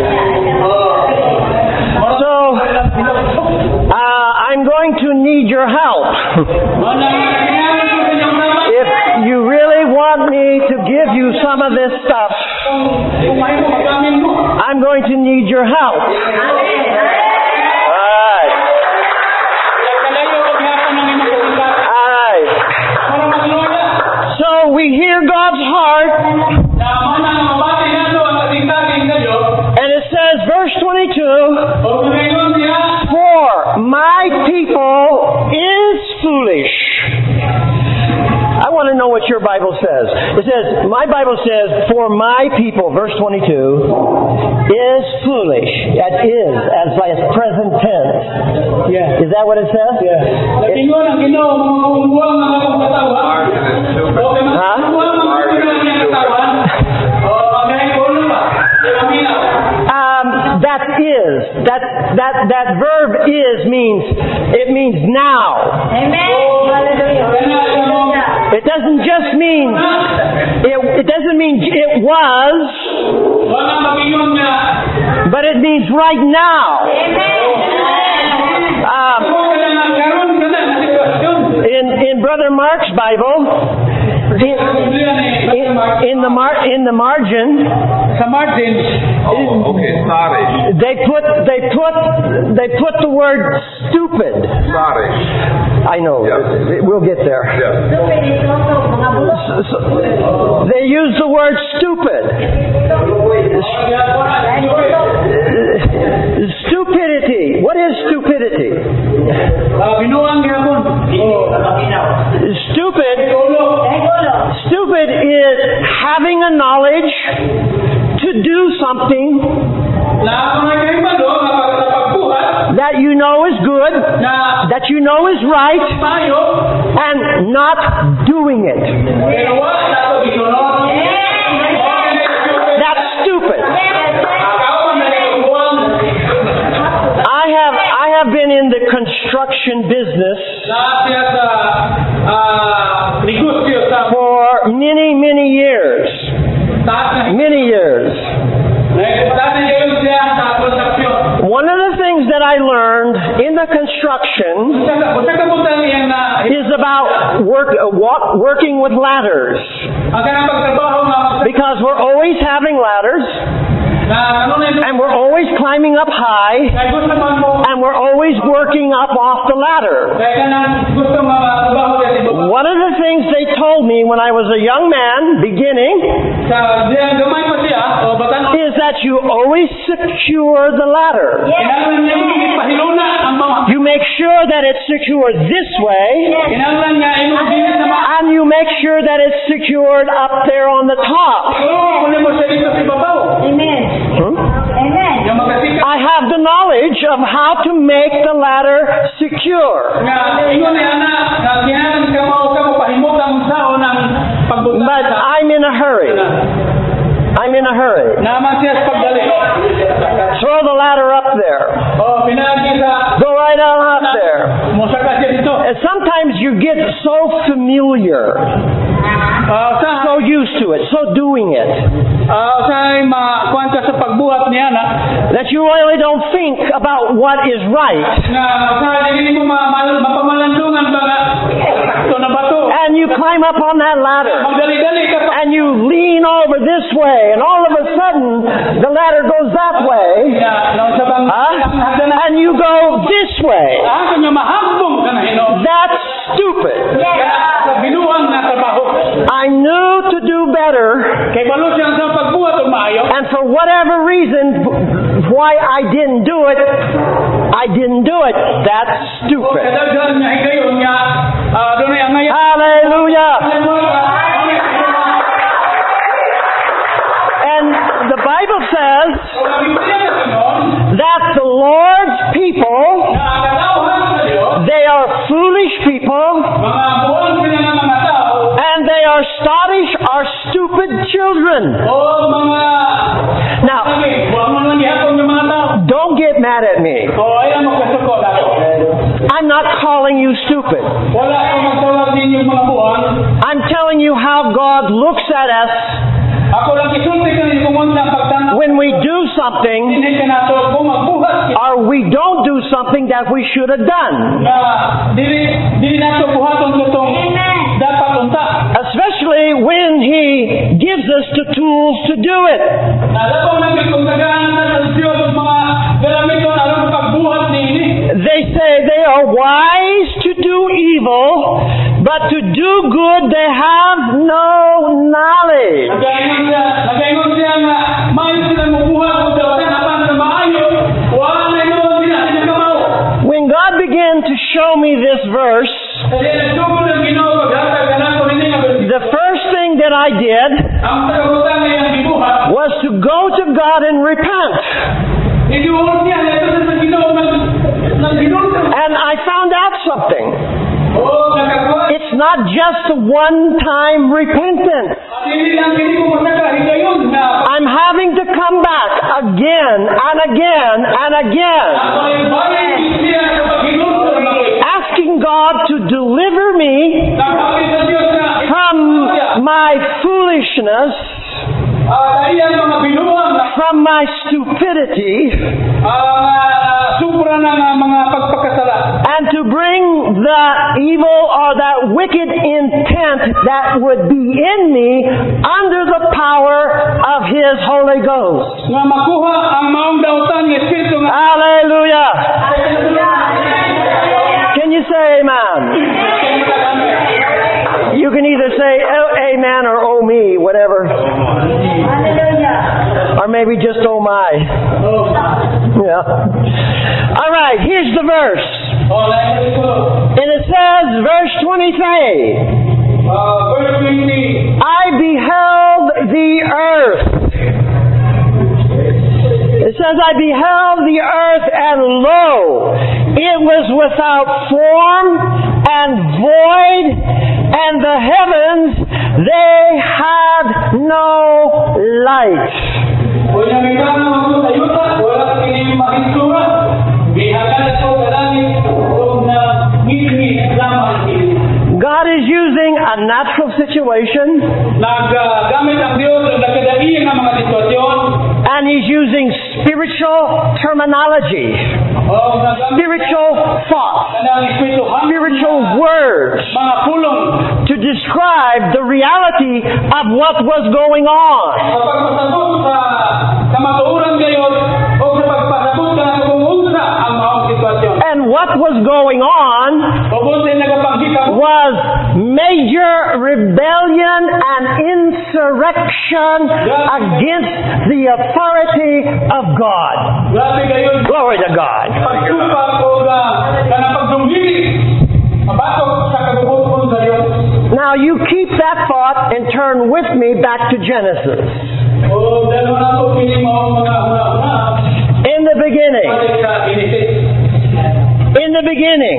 Speaker 1: So, I'm going to need your help. If you really want me to give you some of this stuff, I'm going to need your help. So we hear God's heart, and it says, verse 22, for my people is foolish. I want to know what your Bible says. It says, my Bible says, for my people, verse 22, is foolish. That is, as like present tense.
Speaker 2: Yeah.
Speaker 1: Is that what it says?
Speaker 2: Yeah. That
Speaker 1: verb is means now.
Speaker 3: Amen.
Speaker 1: It doesn't just mean it doesn't mean it was, but it means right now. In Brother Mark's Bible, in the margin, they put the word stupid. I know. We'll get there. They use the word stupid. Stupidity. What is stupidity? Stupid is having a knowledge to do something that you know is good, that you know is right, and not doing it. That's stupid. I have been in the construction business for many years. Many years. One of the things that I learned in the construction is about working with ladders. Because we're always having ladders, and we're always climbing up high, and we're always working up off the ladder. One of the things they told me when I was a young man, beginning, is that you always secure the ladder. You make sure that it's secured this way, and you make sure that it's secured up there on the top.
Speaker 3: Amen.
Speaker 1: I have the knowledge of how to make the ladder secure. But I'm in a hurry. Throw the ladder up there. Go right on up there. And sometimes you get so familiar, so used to it, so doing it, that you really don't think about what is right. And you climb up on that ladder, and you lean over this way, and all of a sudden the ladder goes that way, and you go this way.
Speaker 2: Panginoon.
Speaker 1: That's stupid.
Speaker 2: Kaya sa binuang na trabaho.
Speaker 1: I knew to do better,
Speaker 2: Kay balo siyang sa pagbuhat o maayo.
Speaker 1: and for whatever reason why I didn't do it, I didn't do it. That's
Speaker 2: O
Speaker 1: stupid.
Speaker 2: kadaghan nga higayon nga doon ay angay.
Speaker 1: Hallelujah. And the Bible says
Speaker 2: O Biblia na Panginoon
Speaker 1: that the Lord's people,
Speaker 2: na ang katawhan sa Diyos,
Speaker 1: they are foolish people,
Speaker 2: mga buwan sila ng mga tao
Speaker 1: and they are sottish or stupid children.
Speaker 2: o mga
Speaker 1: Now,
Speaker 2: buwan mo lang gihapon ng mga tao.
Speaker 1: don't get mad at me.
Speaker 2: O ayan mo kasuko ako.
Speaker 1: I'm not calling you stupid.
Speaker 2: Wala akong magtawag ninyo mga buwan.
Speaker 1: I'm telling you how God looks at us
Speaker 2: Ako lang isulti ka ninyo kung sa pagtanaw.
Speaker 1: when we do something
Speaker 2: Hindi ka nato kung magbuhat
Speaker 1: or we don't do something that we should have done.
Speaker 2: na dili nato buhaton sa tong dapat unta.
Speaker 1: Especially when He gives us the tools to do it.
Speaker 2: Nalabang namin kung tagaan na sa Diyos mga galamiton aron pagbuhat niini.
Speaker 1: They say they are wise to do evil, but to do good they have no knowledge.
Speaker 2: Nagaingon siya nga mayo sila mubuhat kung dawasan apan sa maayo. Wala na yun sila sinagamaw.
Speaker 1: When God began to show me this verse,
Speaker 2: Kasi nagsugod ang Ginoo paghatag ka na ko nini nga
Speaker 1: the first thing that I did
Speaker 2: ang tagabutan nga yung gibuhat.
Speaker 1: was to go to God and repent.
Speaker 2: Iduhon niya ito sa Ginoo ng Ginoo.
Speaker 1: And I found out something.
Speaker 2: Oh, nakakuha.
Speaker 1: It's not just a one-time repentance.
Speaker 2: At hindi lang hindi ko masaka higayon na
Speaker 1: I'm having to come back again and again and again,
Speaker 2: ang bayan siya sa paghinulsol ng
Speaker 1: asking God to deliver me
Speaker 2: kapit sa Diyos na
Speaker 1: from my foolishness,
Speaker 2: dahil mga binuang
Speaker 1: from my stupidity,
Speaker 2: supra na nga mga pagpakasala.
Speaker 1: and to bring the evil or that wicked intent that would be in me under the power of His Holy Ghost.
Speaker 2: Nga makuha ang maong dautan ng Espiritu nga.
Speaker 1: Hallelujah! Can you say amen? You can either say oh, amen or oh me, whatever. Or maybe just oh my. Yeah. All right, here's the verse. And it says, verse 23,
Speaker 2: Verse 20.
Speaker 1: I beheld the earth. It says, I beheld the earth, and lo, it was without form and void, and the heavens, they had no light.
Speaker 2: Kung yung mikano ang ayuta, wala kini mahinsura. Bihagan ito sa langit kung na ngiti lamang ini.
Speaker 1: God is using a natural situation,
Speaker 2: Naggamit ang Diyos ng nakadaiyan ng mga sitwasyon.
Speaker 1: and He's using spiritual terminology,
Speaker 2: O nagamit
Speaker 1: spiritual thoughts,
Speaker 2: ng espirituhan,
Speaker 1: spiritual words
Speaker 2: mga pulong.
Speaker 1: to describe the reality of what was going on.
Speaker 2: Sa pagpasabot sa kamatuoran gayon o sa pagpasabot ka na kung unsa ang maong sitwasyon.
Speaker 1: And what was going on
Speaker 2: O kung sa'y nagapanghika mo,
Speaker 1: was major rebellion and insurrection against the authority of God.
Speaker 2: grabe gayon.
Speaker 1: Glory to God.
Speaker 2: Pagsupak o kanang pagdunggili. Mabatok sa kagubuton sa Diyos.
Speaker 1: Now you keep that thought and turn with me back to Genesis.
Speaker 2: O dalawa na ito piling maong mga una-una.
Speaker 1: In the beginning,
Speaker 2: Balik sa Genesis.
Speaker 1: in the beginning,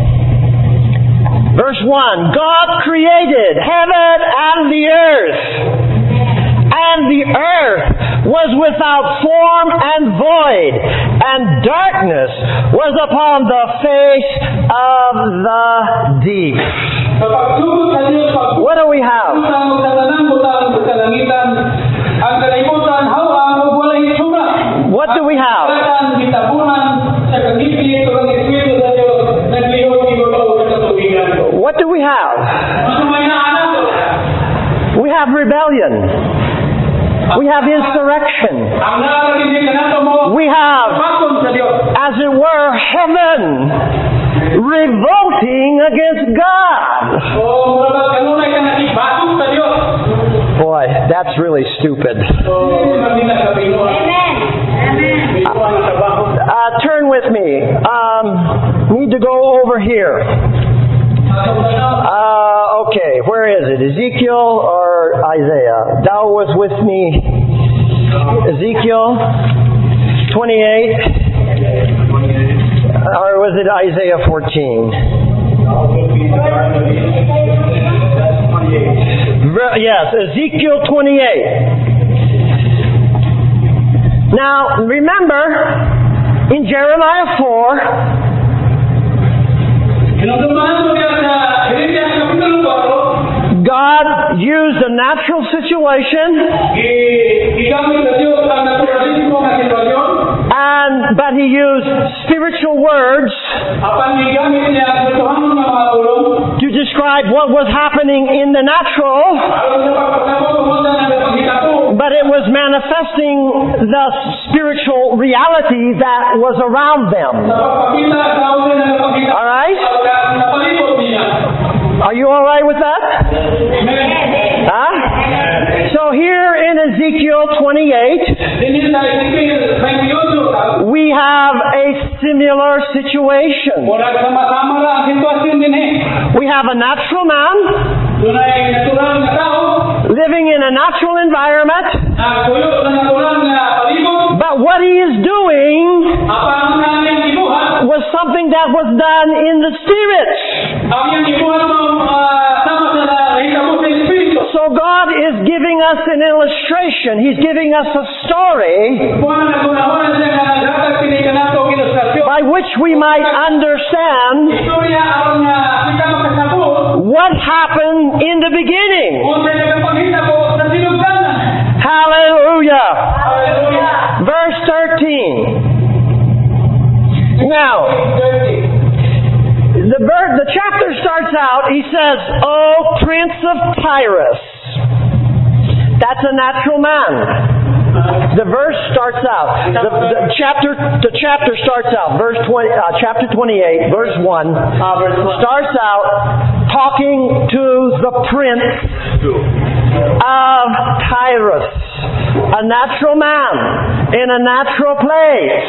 Speaker 1: verse 1, God created heaven and the earth. And the earth was without form and void, and darkness was upon the face of the deep.
Speaker 2: Sa pagsugod sa Diyos,
Speaker 1: What do we have?
Speaker 2: pagbutan sa tanang butang sa kalangitan, ang kalimutan, hawang o walay itsura.
Speaker 1: What do we have?
Speaker 2: Katan, gitabunan, sa kagipit, o ang Espiritu sa Diyos, naglihok ibuto sa katuwigan.
Speaker 1: What do we have?
Speaker 2: Mas may naanak.
Speaker 1: We have rebellion. We have insurrection.
Speaker 2: Ang nakakarinig ka nato mo,
Speaker 1: We have,
Speaker 2: pakon sa Diyos.
Speaker 1: as it were, heaven revolting against God.
Speaker 2: O murag kanunay ka nakibasok sa Dios.
Speaker 1: Boy, that's really stupid.
Speaker 2: So mabila ka Pinoon.
Speaker 1: Turn with me. Need to go over here. Okay, where is it? Ezekiel or Isaiah? Thou was with me. Ezekiel 28. Or was it Isaiah 14? Yes, Ezekiel 28. Now, remember, in Jeremiah 4, God used a natural situation, but He used spiritual words to describe what was happening in the natural, but it was manifesting the spiritual reality that was around them. Alright? Are you alright with that? Huh? So here in Ezekiel 28, we have a similar situation. We have a natural man living in a natural environment, but what he is doing was something that was done in the Spirit. So God is giving us an illustration. He's giving us a story by which we might understand what happened in the beginning. Hallelujah. Verse 13. Now, the chapter starts out, he says, O Prince of Tyrus. That's a natural man. The verse starts out. The chapter starts out. Chapter 28, verse 1 starts out talking to the Prince of Tyrus, a natural man in a natural place.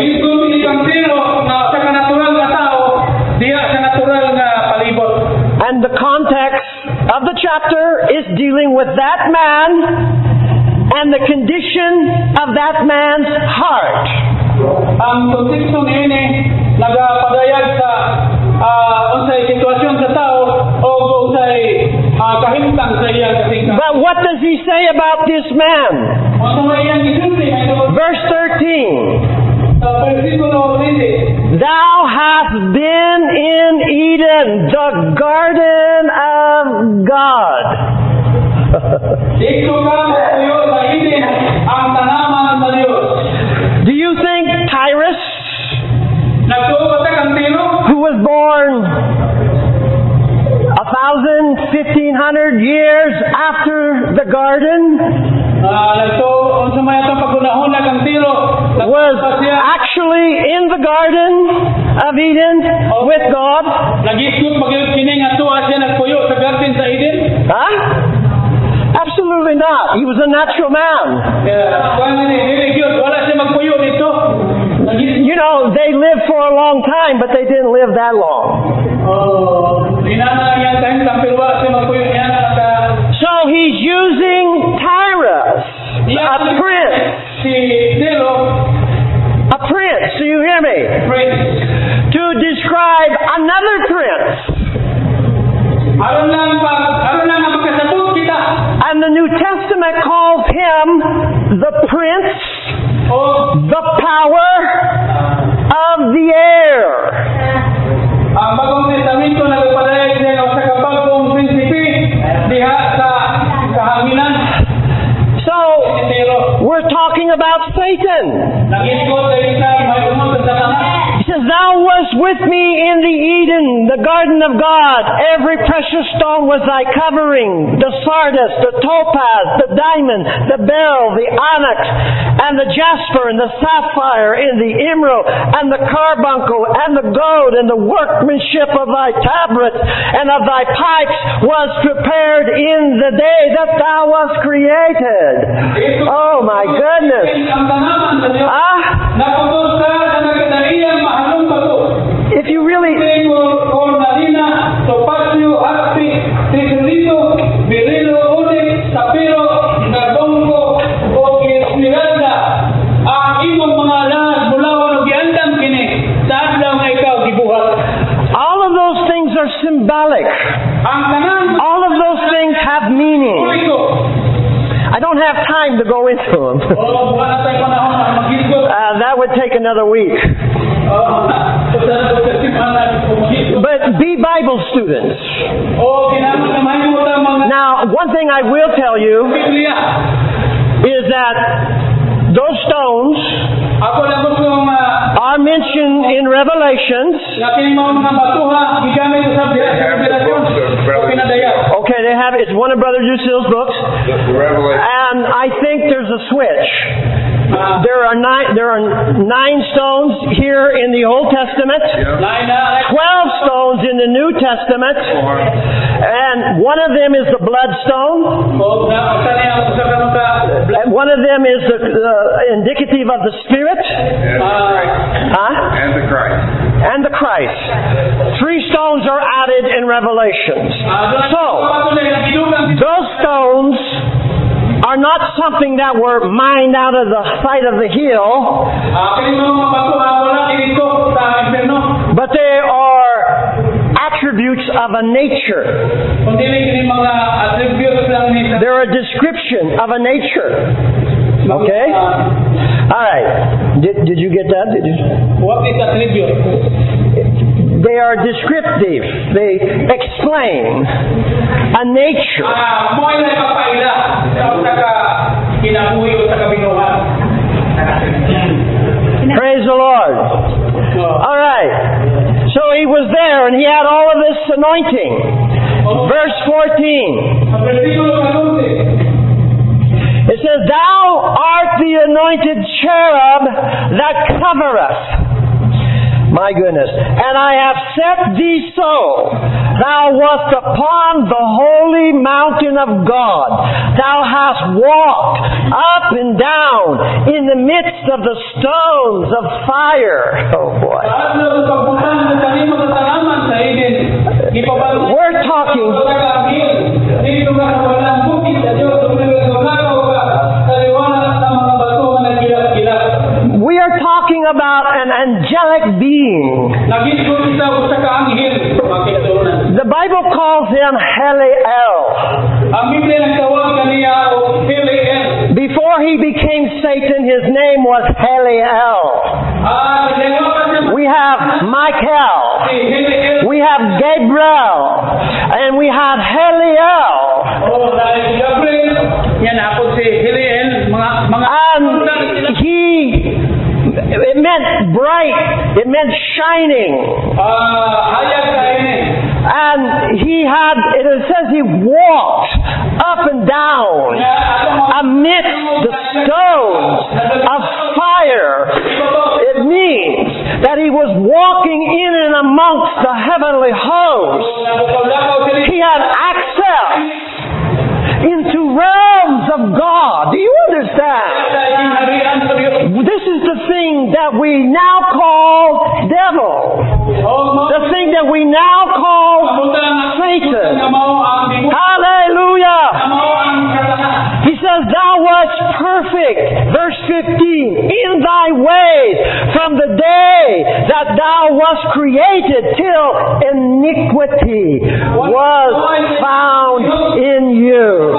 Speaker 1: And the context of the chapter is dealing with that man and the condition of that man's heart.
Speaker 2: Ang konteksto niini nagapadayag sa unsay sitwasyon sa tao o unsay kahimtang sa iyang kasingkang.
Speaker 1: But what does he say about this man? Verse 13. Thou hast been in Eden, the garden of God. Do you think Tyrus, who was born 1,500 years after the garden, was actually in the Garden of Eden with God? Huh? Absolutely not. He was a natural man. You know, they lived for a long time, but they didn't live that long. So he's using Tyrus, a prince. A prince, do you hear me? To describe another prince. And the New Testament calls him the Prince, the power of the air.
Speaker 2: Ang Bagong Testamento nagpadayag sa kabagong prinsipe diha sa kahanginan.
Speaker 1: So, we're talking about Satan. says, Thou wast with me in the Eden, the garden of God. Every precious stone was thy covering, the sardius, the topaz, the diamond, the beryl, the onyx, and the jasper, and the sapphire, and the emerald, and the carbuncle, and the gold, and the workmanship of thy tabrets, and of thy pipes was prepared in the day that thou wast created. Oh my goodness. If you really... All of those things are symbolic. All of those things have meaning. I don't have time to go into them. That would take another week. But be Bible students. Now, one thing I will tell you is that those stones are mentioned in Revelations. Okay, they have. It's one of Brother Lucille's books, and I think there's a switch. There are 9 stones here in the Old Testament, 12 stones in the New Testament, and one of them is the bloodstone. And one of them is the indicative of the Spirit.
Speaker 3: And the Christ.
Speaker 1: And the Christ. 3 stones are added in Revelations. So, those stones are not something that were mined out of the side of the hill, but they are attributes of a nature. They're a description of a nature. Okay? Alright. Did you get that?
Speaker 2: What is attribute?
Speaker 1: They are descriptive. They explain a nature. Praise the Lord. Alright. So he was there and he had all of this anointing. Verse 14. It says, Thou art the anointed cherub that covereth. My goodness. And I have set thee so. Thou wast upon the holy mountain of God. Thou hast walked up and down in the midst of the stones of fire. Oh boy. We're talking... We are talking about an angelic being. The Bible calls him Heliel. Before he became Satan, his name was Heliel. We have Michael. We have Gabriel. And we have Heliel. And it meant bright. It meant shining. And he had, it says he walked up and down amidst the stones of fire. It means that he was walking in and amongst the heavenly host. He had access into realms of God. Do you understand? This is the thing that we now call devil. The thing that we now call Satan. Hallelujah! He says, Thou wast perfect, verse 15, in thy ways from the day that thou wast created till iniquity was found in you.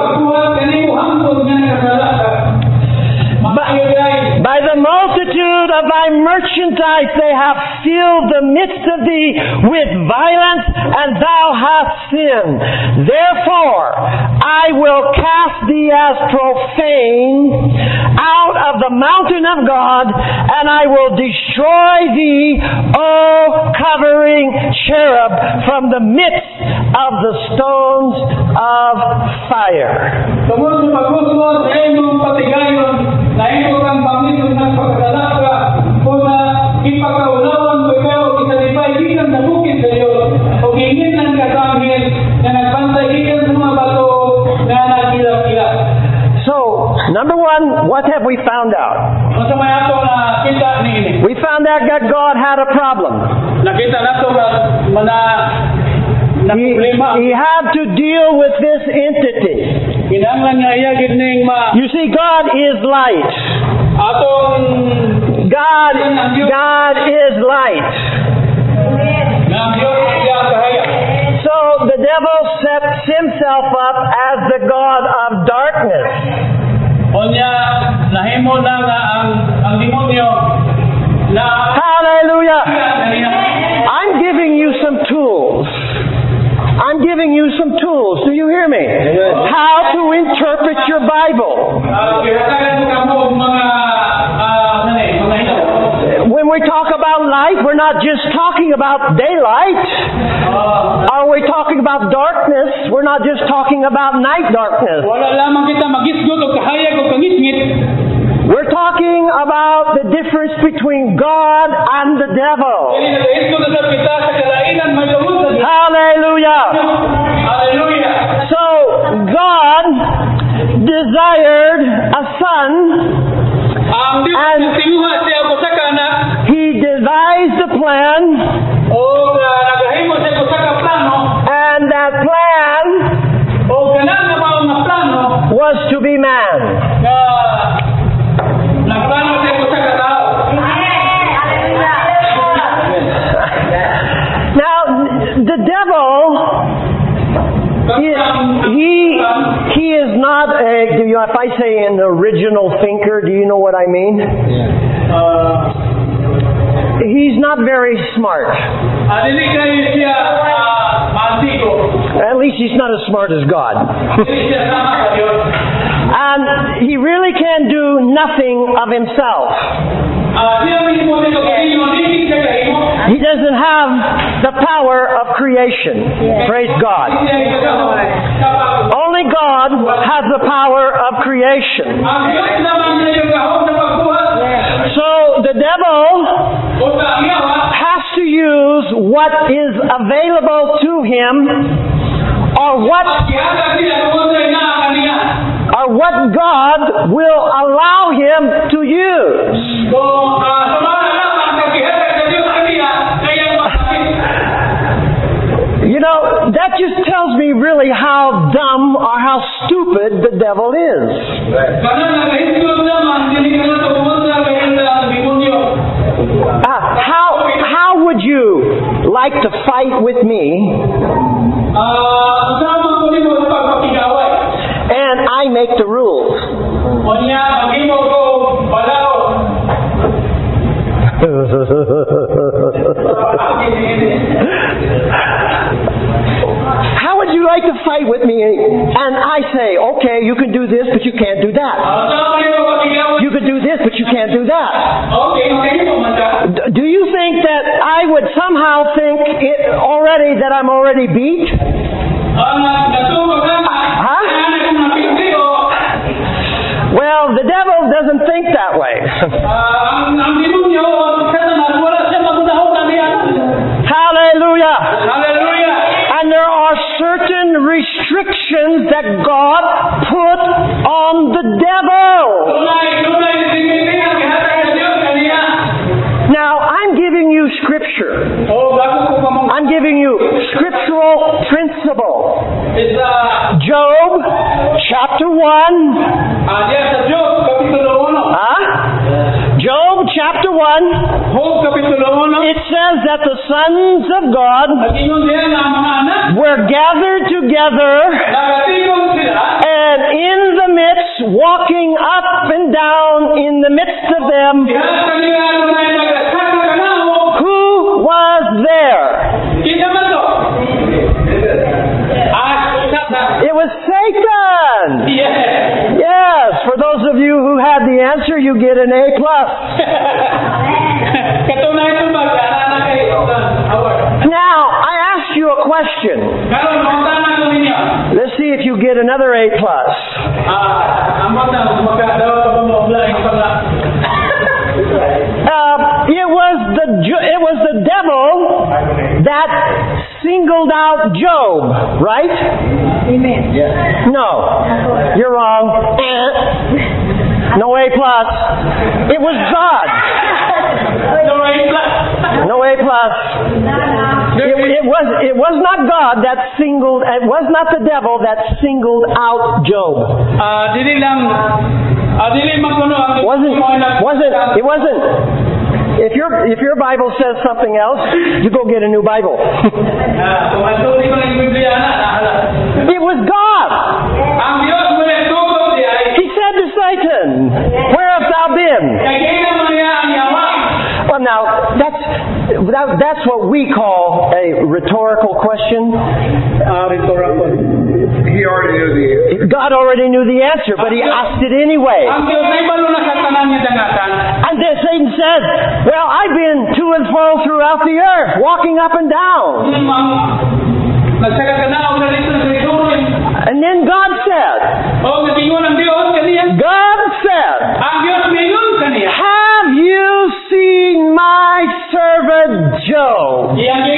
Speaker 1: By the multitude of thy merchandise they have filled the midst of thee with violence, and thou hast sinned. Therefore I will cast thee as profane, out of the mountain of God, and I will destroy thee, O covering cherub, from the midst of the stones of fire.
Speaker 2: Tungod sa pagkusmo sa imong patigayon, na imo kang pamilyong nagpakadalaka, kung na ipakaulawan ko ikaw, isalipay gikan sa bukid sa Diyos, o gingin ng kasamhin, na nagbantay gikan sa mga bato, na nagilap-ilap.
Speaker 1: So, number one, what have we found out?
Speaker 2: Kung sa may ato na kita ni
Speaker 1: We found out that God had a problem.
Speaker 2: nakita nato na
Speaker 1: He had to deal with this entity.
Speaker 2: kinahanglan nga iya gid ning
Speaker 1: You see, God is light.
Speaker 2: atong
Speaker 1: God is light.
Speaker 2: nga Diyos siya kahaya.
Speaker 1: So the devil sets himself up as the God of darkness.
Speaker 2: Onya nahimo na nga ang demonyo na
Speaker 1: Hallelujah! I'm giving you some tools. I'm giving you some tools. Do you hear me? How to interpret your Bible.
Speaker 2: gihatagan mo kamo mga
Speaker 1: When we talk about light, we're not just talking about daylight. Are we talking about darkness? We're not just talking about night darkness.
Speaker 2: wala lamang kita magisgot o kahayag o kangitngit.
Speaker 1: We're talking about the difference between God and the devil.
Speaker 2: Dili nagaisgot na sa kita sa kalainan may tungod sa Diyos.
Speaker 1: Hallelujah!
Speaker 2: Hallelujah.
Speaker 1: So, God desired a son.
Speaker 2: Ang Diyos tinuha siya ko sa kana
Speaker 1: He devised a plan,
Speaker 2: o nagahimo siya ko sa plano
Speaker 1: and that plan
Speaker 2: o kanang nga mao nga plano
Speaker 1: was to be man.
Speaker 2: nga nagplano siya ko sa katao.
Speaker 1: Now, the devil, he is not if I say an original thinker, do you know what I mean? He's not very smart.
Speaker 2: Dili kayo siya maantigo.
Speaker 1: At least he's not as smart as God.
Speaker 2: Dili siya sama sa Diyos.
Speaker 1: And he really can do nothing of himself.
Speaker 2: Siya mismo dito kayo hindi siya kahimo.
Speaker 1: He doesn't have the power of creation. Praise God. Only God has the power of creation.
Speaker 2: Ang Diyos naman niya yung kahon sa pagbuhat.
Speaker 1: So the devil
Speaker 2: O sa iyawa,
Speaker 1: has to use what is available to him, or
Speaker 2: gihatag siya kung sa ina kaniya.
Speaker 1: what God will allow him to use.
Speaker 2: So, sumara lang ang kagihatag sa Diyos kaniya, kaya makakit.
Speaker 1: You know, that just tells me really how dumb or how stupid the devil is.
Speaker 2: Karena nagahisgot naman, dili ka na tungkol sa kaya ang demonyo.
Speaker 1: How would you like to fight with me
Speaker 2: Kasama ko nimo sa pagpapigaway.
Speaker 1: and I make the rules?
Speaker 2: O niya, maghimo ko balaod.
Speaker 1: How would you like to fight with me and I say, okay, you can do this, but you can't do that.
Speaker 2: Kasama nimo pagpigaway.
Speaker 1: You can do this, but you can't do that.
Speaker 2: Okay, maghimo man ka.
Speaker 1: Do you think that I would somehow think already that I'm already beat?
Speaker 2: Natuwa ka na.
Speaker 1: Huh?
Speaker 2: Kaya kung napigdiyo,
Speaker 1: Well, the devil doesn't think that way.
Speaker 2: ang demonyo, Satanas, wala siya magunahon kaniya.
Speaker 1: Hallelujah.
Speaker 2: Hallelujah.
Speaker 1: And there are certain restrictions that God put on the devil.
Speaker 2: Tunay, disiplina ang gihatag sa Diyos kaniya.
Speaker 1: Now, I'm giving you scripture.
Speaker 2: O, bago ko pa mong
Speaker 1: I'm giving you scriptural principle.
Speaker 2: isa,
Speaker 1: Job chapter 1.
Speaker 2: diya sa Diyos, Kapitulo 1.
Speaker 1: Huh? Job chapter 1.
Speaker 2: Job, Kapitulo 1.
Speaker 1: It says that the sons of God
Speaker 2: Nag-ingon diya na ang mga anak,
Speaker 1: were gathered together,
Speaker 2: nagatigong sila,
Speaker 1: and in the midst, walking up and down in the midst of them,
Speaker 2: diha kanila dunay nagasaka kanaho,
Speaker 1: who was there?
Speaker 2: kita man to. Satan.
Speaker 1: It was Satan!
Speaker 2: Yes.
Speaker 1: Yes, for those of you who have had the answer, you get an A+.
Speaker 2: Katunayan ito mag-anak kayo award.
Speaker 1: Now, I ask you a question.
Speaker 2: Karon mangutana ko ninyo.
Speaker 1: Let's see if you get another A+.
Speaker 2: Amot na magkadaw pa ba mo oblaing pala.
Speaker 1: It was the devil that singled out Job, right?
Speaker 3: Amen.
Speaker 1: No, you're wrong. No A+. It was God. No A+. It was not God that singled. It was not the devil that singled out Job.
Speaker 2: Dili lang. Dili magkuno ang
Speaker 1: It wasn't. If your Bible says something else, you go get a new Bible. It was God. He said to Satan, "Where hast thou been?" Well, now that's what we call a rhetorical question.
Speaker 4: He already knew the answer.
Speaker 1: God already knew the answer, but he asked it anyway. And then Satan said, "Well, I've been to and fro throughout the earth, walking up and down." And then God said, "Have you seen my servant Job?"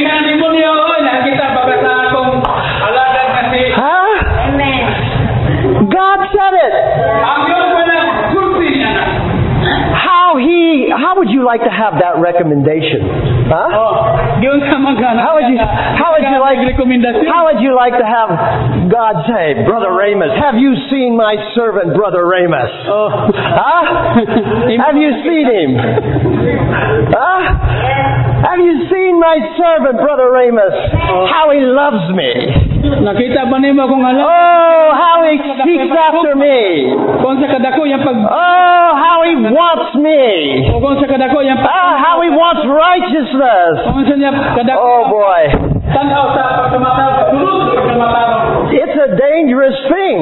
Speaker 1: Huh? God said it. How would you like to have that recommendation? Huh? How would you like to have God say, "Brother Ramus, have you seen my servant, Brother Ramus?" Huh? Have you seen him? Huh? Have you seen my servant, Brother Ramus? How he loves me.
Speaker 2: Nakita ba nimo kung alam?
Speaker 1: Oh, how he seeks after me.
Speaker 2: Kung sa kadako yang pag
Speaker 1: Oh, how he wants me.
Speaker 2: kung sa kadako yang
Speaker 1: How he wants righteousness.
Speaker 2: kung sa niya kadako.
Speaker 1: Oh boy.
Speaker 2: Tanaw sa pagkamatao, tulog sa pagkamatao.
Speaker 1: It's a dangerous thing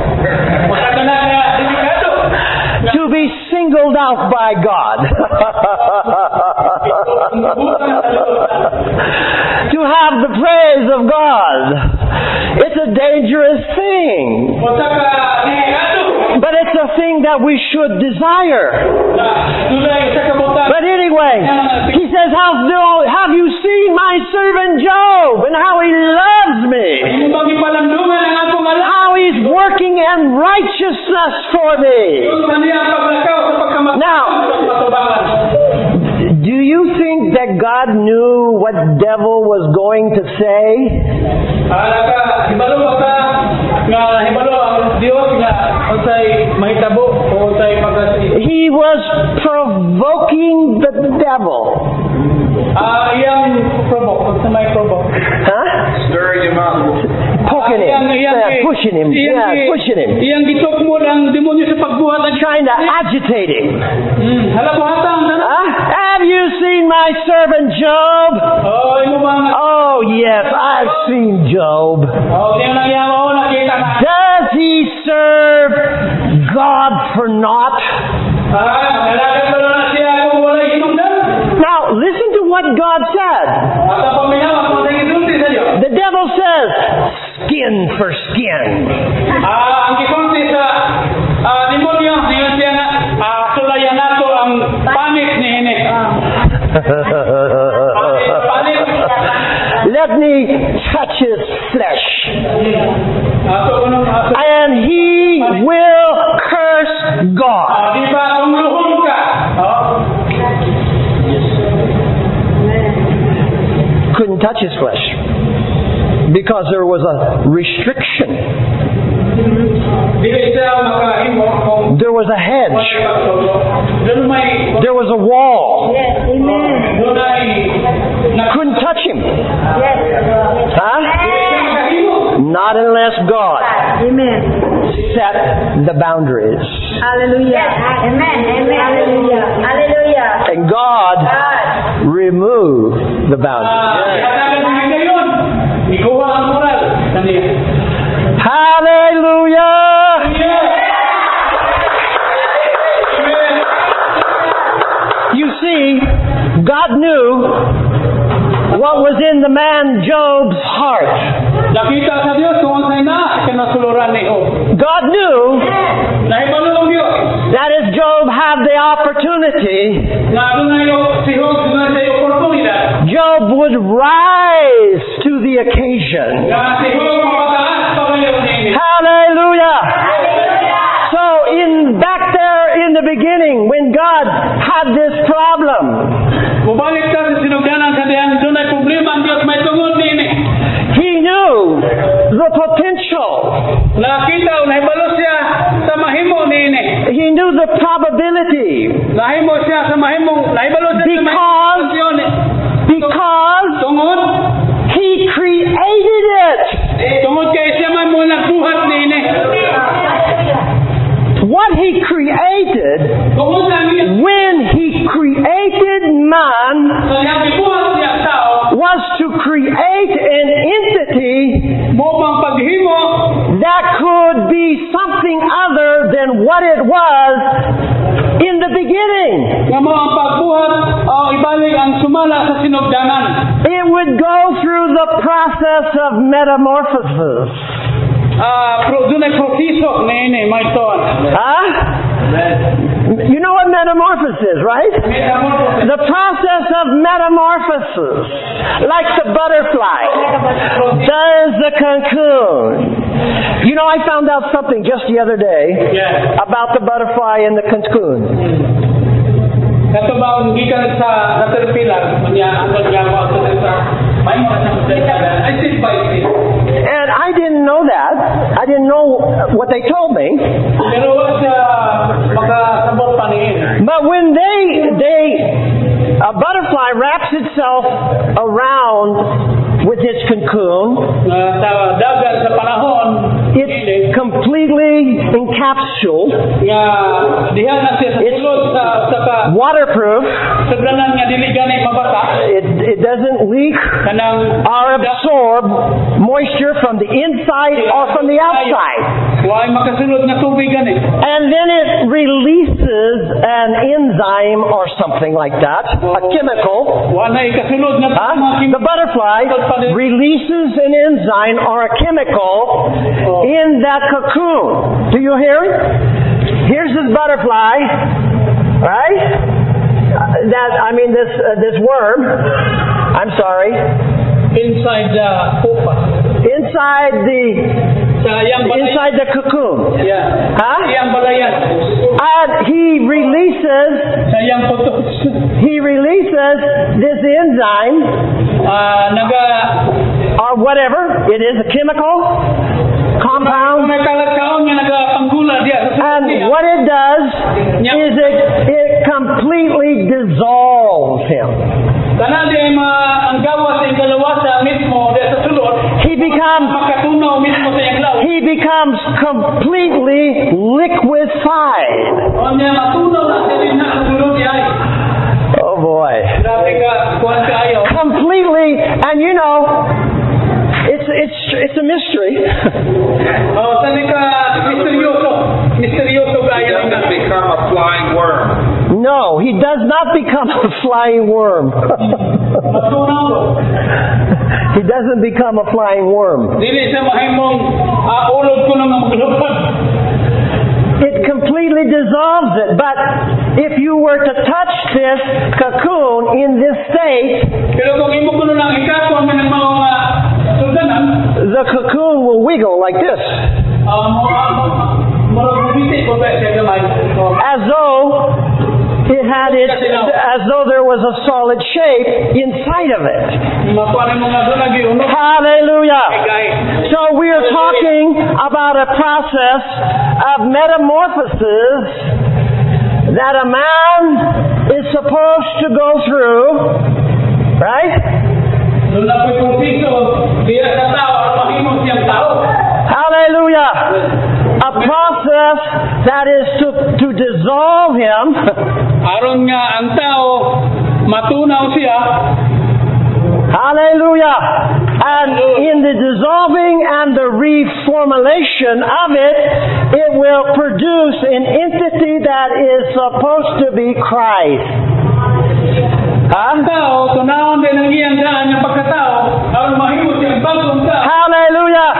Speaker 1: to be singled out by God. To have the praise of God. It's a dangerous thing. But it's a thing that we should desire. But anyway, he says, "Have you seen my servant Job and how he loves me? How he's working in righteousness for me." Now, do you think that God knew what devil was going to say? He was provoking the devil. Huh?
Speaker 4: Stirring him up.
Speaker 1: Poking him. Pushing him. Pushing him. Trying to agitate him. Have you seen my servant Job? Oh yes, I've seen Job. Does he serve God for naught? Now listen to what God said. The devil says, "Skin for skin." Let me touch his flesh, and he will curse God. Couldn't touch his flesh because there was a restriction. There was a hedge. There was a wall.
Speaker 3: Yes, amen.
Speaker 1: Couldn't touch him.
Speaker 3: Yes.
Speaker 1: Huh? Not unless God
Speaker 3: Amen.
Speaker 1: set the boundaries.
Speaker 3: Hallelujah. Amen. Amen. Hallelujah. Hallelujah.
Speaker 1: And God removed the boundaries. Hallelujah! God knew what was in the man Job's heart.
Speaker 2: Nakita sa Dios kung ano na kinasuluran ni Job.
Speaker 1: God knew
Speaker 2: Nahibalo ng Dios.
Speaker 1: that if Job had the opportunity,
Speaker 2: Na doon na si Job doon sa oportunidad.
Speaker 1: Job would rise to the occasion.
Speaker 2: Na si Job mapataas pa kayo ni.
Speaker 1: Hallelujah! So back there in the beginning, when God had this problem,
Speaker 2: Mubalik ta sa sinugdanan sa diyan doon ay problema ang Dios may tungod ni.
Speaker 1: He knew the potential.
Speaker 2: Nakita o nahibalo siya sa mahimo ni.
Speaker 1: He knew the probability.
Speaker 2: Nahimo siya sa mahimong nahibalo siya sa mahimong
Speaker 1: Because
Speaker 2: tungod
Speaker 1: He created it.
Speaker 2: tungod kay siya man mo nagbuhat ni.
Speaker 1: What He created,
Speaker 2: Tungod lang niya
Speaker 1: when He created man,
Speaker 2: sa iyang gibuhat niya tao
Speaker 1: was to create an entity
Speaker 2: mo pang paghimo
Speaker 1: that could be something other than what it was in the beginning.
Speaker 2: nga mo ang pagbuhat o ibalik ang sumala sa sinugdanan.
Speaker 1: It would go through the process of metamorphosis.
Speaker 2: Doon ay proseso ni may ton.
Speaker 1: Huh? You know what metamorphosis is, right? The process of metamorphosis. Like the butterfly. There's the cocoon. You know, I found out something just the other day
Speaker 2: Yeah.
Speaker 1: about the butterfly and the cocoon.
Speaker 2: Kato ba ang gikan sa caterpillar niya ang gagawa sa may I think by it.
Speaker 1: And I didn't know that. I didn't know what they told me.
Speaker 2: Pero wala siya makasabot pa niya.
Speaker 1: But when a butterfly wraps itself around with its cocoon,
Speaker 2: Sa dagat sa panahon,
Speaker 1: it's completely encapsulated,
Speaker 2: nga diha na siya sa sulod sa
Speaker 1: waterproof.
Speaker 2: sa danan nga dili gani mabasa
Speaker 1: It doesn't leak
Speaker 2: kanang
Speaker 1: or absorb moisture from the inside or from the outside.
Speaker 2: Why makasulod nga tubig gani.
Speaker 1: And then it releases an enzyme or something like that, a chemical.
Speaker 2: Wa na ikasulod nga
Speaker 1: The butterfly releases an enzyme or a chemical in that cocoon. Do you hear it? Here's this butterfly, right? This worm. I'm sorry.
Speaker 2: inside the pupa.
Speaker 1: Inside
Speaker 2: Sa iyang balayan.
Speaker 1: inside the cocoon.
Speaker 2: Yeah.
Speaker 1: Huh?
Speaker 2: Iyang balayan.
Speaker 1: And he releases
Speaker 2: Sa iyang putos.
Speaker 1: this enzyme or whatever it is, a chemical compound.
Speaker 2: May kalakaon nga nagapanggula diya sa sulod
Speaker 1: And
Speaker 2: niya.
Speaker 1: what it does is it completely dissolves him.
Speaker 2: Tanan di ang gawas sa kalawasa mismo diya sa sulod.
Speaker 1: He becomes
Speaker 2: Makatunaw mismo sa iyang law.
Speaker 1: completely liquefied.
Speaker 2: O niya matunaw na siya din na sa sulod niya.
Speaker 1: Oh boy.
Speaker 2: Grabe ka, kuhan ka ayaw.
Speaker 1: Completely, and you know, it's a mystery.
Speaker 2: Sani ka misteryoso. Misteryoso ka
Speaker 4: He
Speaker 2: ayaw
Speaker 4: doesn't
Speaker 2: nga.
Speaker 4: become a flying worm.
Speaker 1: No, he does not become a flying worm.
Speaker 2: Matunaw.
Speaker 1: He doesn't become a flying worm.
Speaker 2: Dili sa mahimong ulod ko nang maglupad.
Speaker 1: It completely dissolves it. But if you were to touch this cocoon in this state,
Speaker 2: Pero kung imo ko nang ikaso ang mga sundanan,
Speaker 1: the cocoon will wiggle like this,
Speaker 2: mabibiti ko ba siya gamay.
Speaker 1: as though there was a solid shape inside of it.
Speaker 2: Makuha mo nga doon lagi uno.
Speaker 1: Hallelujah.
Speaker 2: Guys,
Speaker 1: So we are talking about a process of metamorphosis that a man is supposed to go through, right?
Speaker 2: doon na po'y konfiso, diya sa tao, ang mahimong siyang tao.
Speaker 1: Hallelujah. A process that is to dissolve him
Speaker 2: Aron nga ang tao, matunaw siya,
Speaker 1: Hallelujah. And in the dissolving and the reformulation of it, it will produce an entity that is supposed to be Christ.
Speaker 2: Ang tao, tunawon din ang iyang daan ng pagkatao, aron mahimo siyang bagong tao.
Speaker 1: Hallelujah!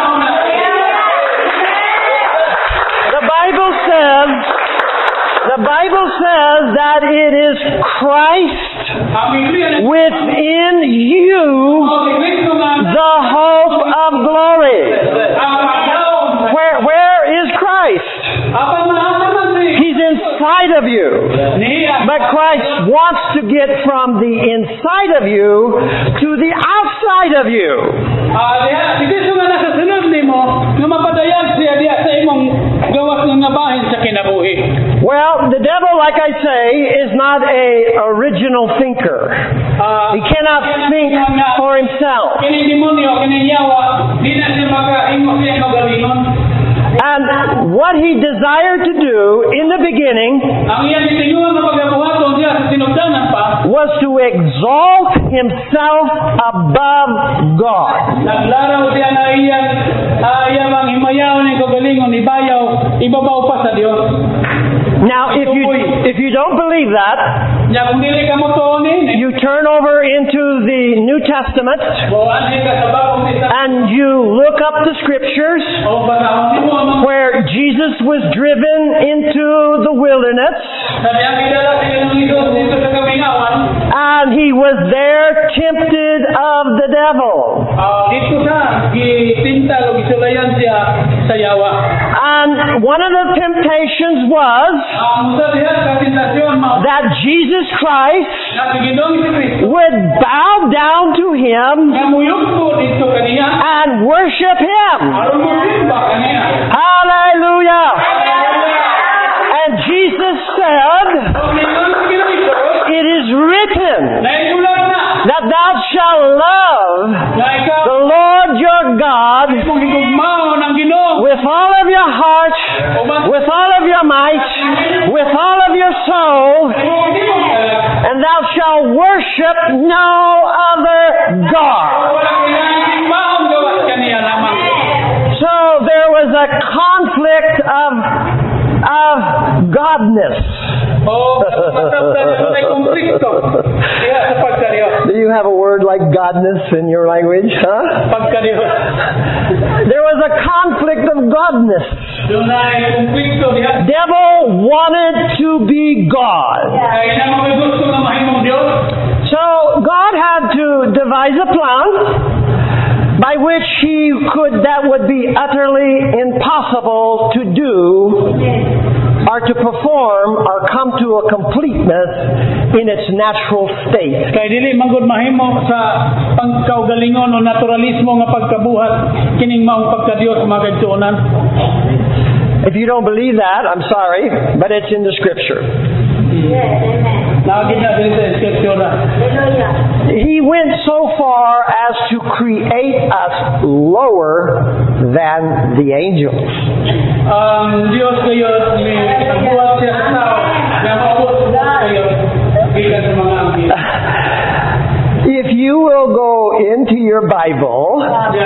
Speaker 1: The Bible says that it is Christ within you, the hope of glory. Where is Christ? He's inside of you. But Christ wants to get from the inside of you to the outside of you. Well, the devil, like I say, is not an original thinker. He cannot think for himself. And what he desired to do in the beginning was to exalt himself above God. Now, if you don't believe that, you turn over into the New Testament and you look up the scriptures where Jesus was driven into the wilderness and he was there tempted of the devil. And one of the temptations was that Jesus Christ would bow down to him and worship him. Hallelujah! And Jesus said, it is written that thou shalt love the Lord your God with all of your heart, with all of your might, with all of your soul, and thou shalt worship no other God. So there was a conflict of godness. Do you have a word like godness in your language? Huh? There was a conflict of godness. Devil wanted to be God. So God had to devise a plan by which that would be utterly impossible to do or to perform or come to a completeness in its natural state.
Speaker 2: Kay dili magud mahimo sa pagkaugalingon o naturalismo nga pagkabuhat kining maong pagkadios mga kaigsuonan.
Speaker 1: If you don't believe that, I'm sorry, but it's in the scripture. He went so far as to create us lower than the angels.
Speaker 2: Diyos kayo nagbuhat siya sa tao na maabot kayo bilang sa mga anghel.
Speaker 1: If you will go into your Bible,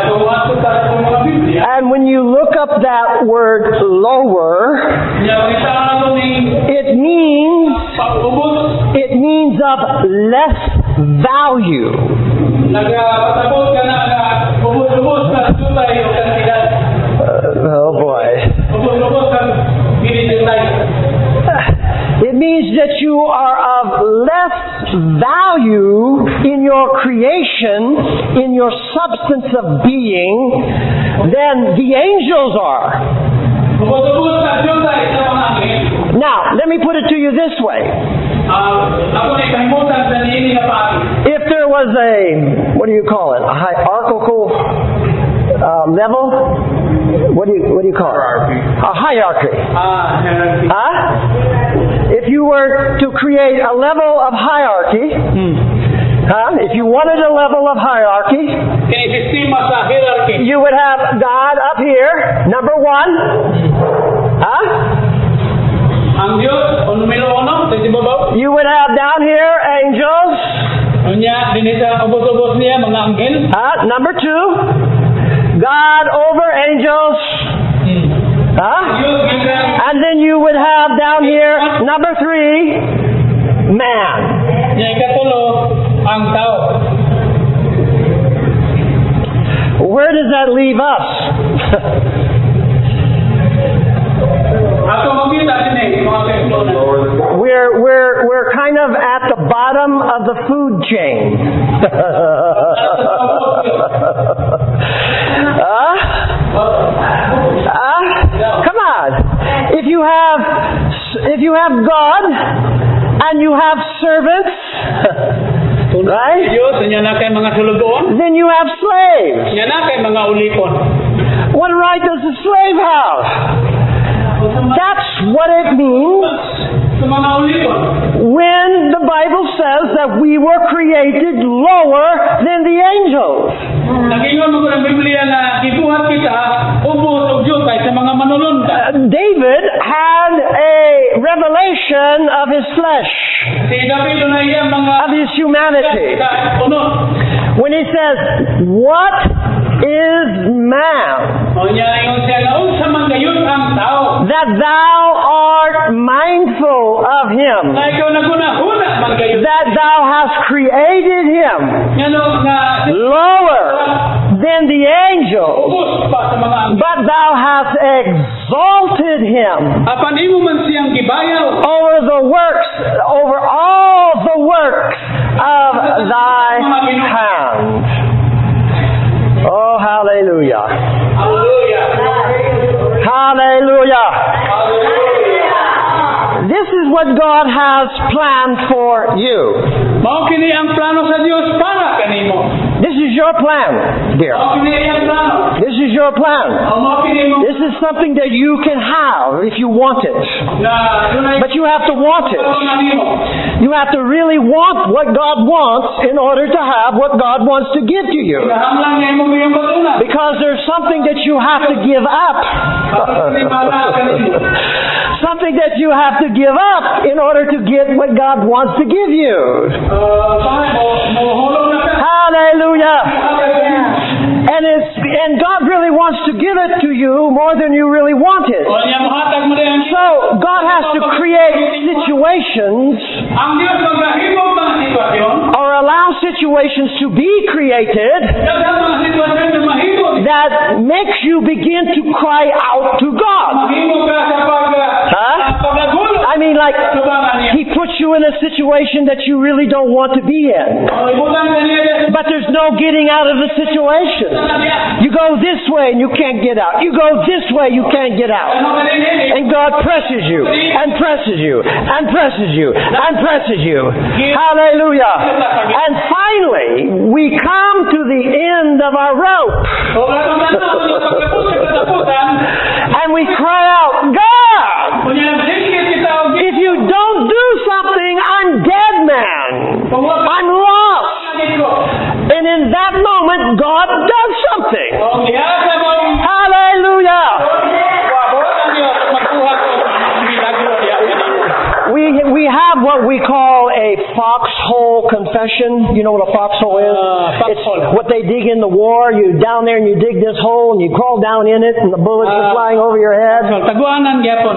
Speaker 1: and when you look up that word lower, it means of less value. Oh boy. It means that you are of less value in your creation, in your substance of being, than the angels are. Now, let me put it to you this way. If there was a, what do you call it, a hierarchical level? What do you call it? A hierarchy. If you were to create a level of hierarchy, if you wanted a level of hierarchy, you would have God up here, number one. You would have down here angels. Number two, God over angels. And then you would have down here, number three, man.
Speaker 2: ang tao.
Speaker 1: Where does that leave us?
Speaker 2: Ato makita din mga kaibigan.
Speaker 1: We're kind of at the bottom of the food chain. Come on. If you have God and you have servants, right?
Speaker 2: Diyos, niya na kay mga sulugoon.
Speaker 1: Then you have slaves.
Speaker 2: Niya na kay mga ulipon.
Speaker 1: What right does the slave have? That's what it means
Speaker 2: Sa mga ulipon.
Speaker 1: when the Bible says that we were created lower than the angels.
Speaker 2: Nagingon mo ng Biblia na gibuhat kita ubos og Diyos kay sa mga manulunda.
Speaker 1: David had a revelation of his flesh,
Speaker 2: Si David na iya mga
Speaker 1: of his humanity.
Speaker 2: unod.
Speaker 1: When he says, "What is man
Speaker 2: O niya ingon siya na unsa man gayon ang tao.
Speaker 1: that thou art mindful of him,
Speaker 2: Na ikaw naguna-huna man gayon.
Speaker 1: that thou hast created him
Speaker 2: Ngano nga
Speaker 1: lower than the angels,
Speaker 2: ubos pa sa mga angel.
Speaker 1: but thou hast exalted him
Speaker 2: Apan imo man siyang gibayaw
Speaker 1: over all the works of thy hand." Oh, hallelujah.
Speaker 2: Hallelujah.
Speaker 1: Hallelujah.
Speaker 2: Hallelujah.
Speaker 1: This is what God has planned for you.
Speaker 2: Mao kini ang plano sa Dios para kanimo.
Speaker 1: This is your plan, dear.
Speaker 2: Mao kini ang plano.
Speaker 1: This is your plan.
Speaker 2: Mao kini mo
Speaker 1: This is something that you can have if you want it.
Speaker 2: na dunay
Speaker 1: But you have to want it.
Speaker 2: kanimo.
Speaker 1: You have to really want what God wants in order to have what God wants to give to you.
Speaker 2: Nahanglang nga imo yung batuna.
Speaker 1: Because there's something that you have to give up. Something that you have to give up in order to get what God wants to give you. Hallelujah. And God really wants to give it to you more than you really want it. So God has to create situations
Speaker 2: Ang Diyos maghahimog mga sitwasyon,
Speaker 1: or allow situations to be created
Speaker 2: daghang mga sitwasyon na mahimog.
Speaker 1: that makes you begin to cry out to God.
Speaker 2: Mahimog ka sa paglagulo.
Speaker 1: I mean, like,
Speaker 2: Tubangan niya.
Speaker 1: He puts you in a situation that you really don't want to be in.
Speaker 2: Ibutan ka niya.
Speaker 1: But there's no getting out of the situation. You go this way and you can't get out. You go this way, you can't get out. And God presses you, and presses you, and presses you, and presses you. Hallelujah. And finally, we come to the end of our rope. And we cry out, God, if you don't do something, I'm dead man. I'm lost. And in that moment, God does something. Hallelujah. We have what we call a foxhole confession. You know what a foxhole is? It's what they dig in the war. You down there and you dig this hole and you crawl down in it and the bullets are flying over your head.
Speaker 2: Taguanan gyapon.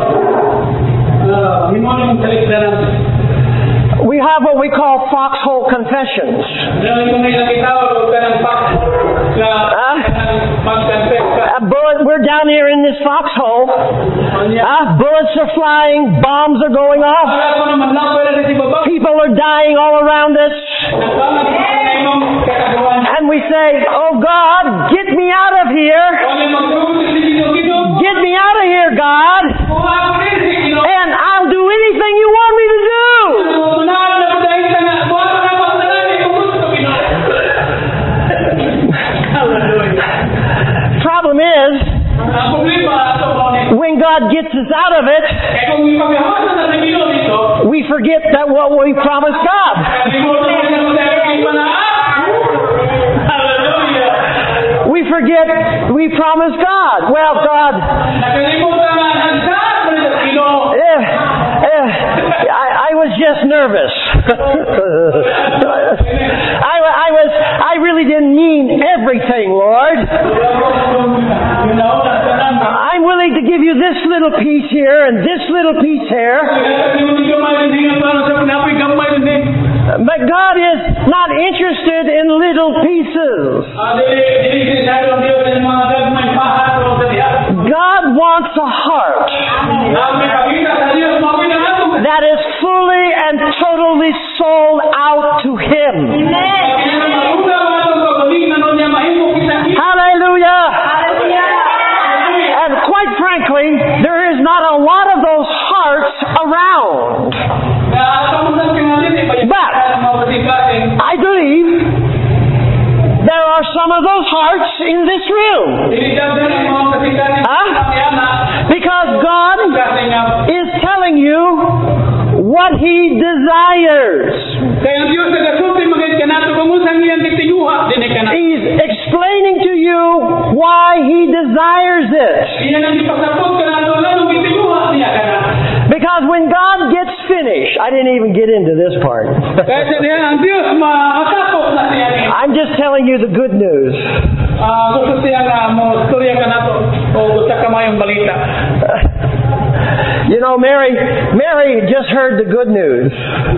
Speaker 2: Himon talikdanan.
Speaker 1: We have what we call foxhole confessions. We're down here in this foxhole. Bullets are flying, bombs are going off. People are dying all around us. And we say, "Oh God, get me out of here. Get me out of here, God. And I'll do anything you want me to do." Problem is, when God gets us out of it, we forget that what we promised God. We forget we promised God. Well, God, I was just nervous. I really didn't mean everything, Lord. I'm willing to give you this little piece here and this little piece here. But God is not interested in little pieces. God wants a heart that is fully and totally sold out to Him. Hallelujah! And quite frankly, there is not a lot of those hearts around. But I believe there are some of those hearts in this room. Because God is telling you what He desires. He's explaining to you why He desires it. Because when God gets finished, I didn't even get into this part. I'm just telling you the good news. You know, Mary just heard the good news.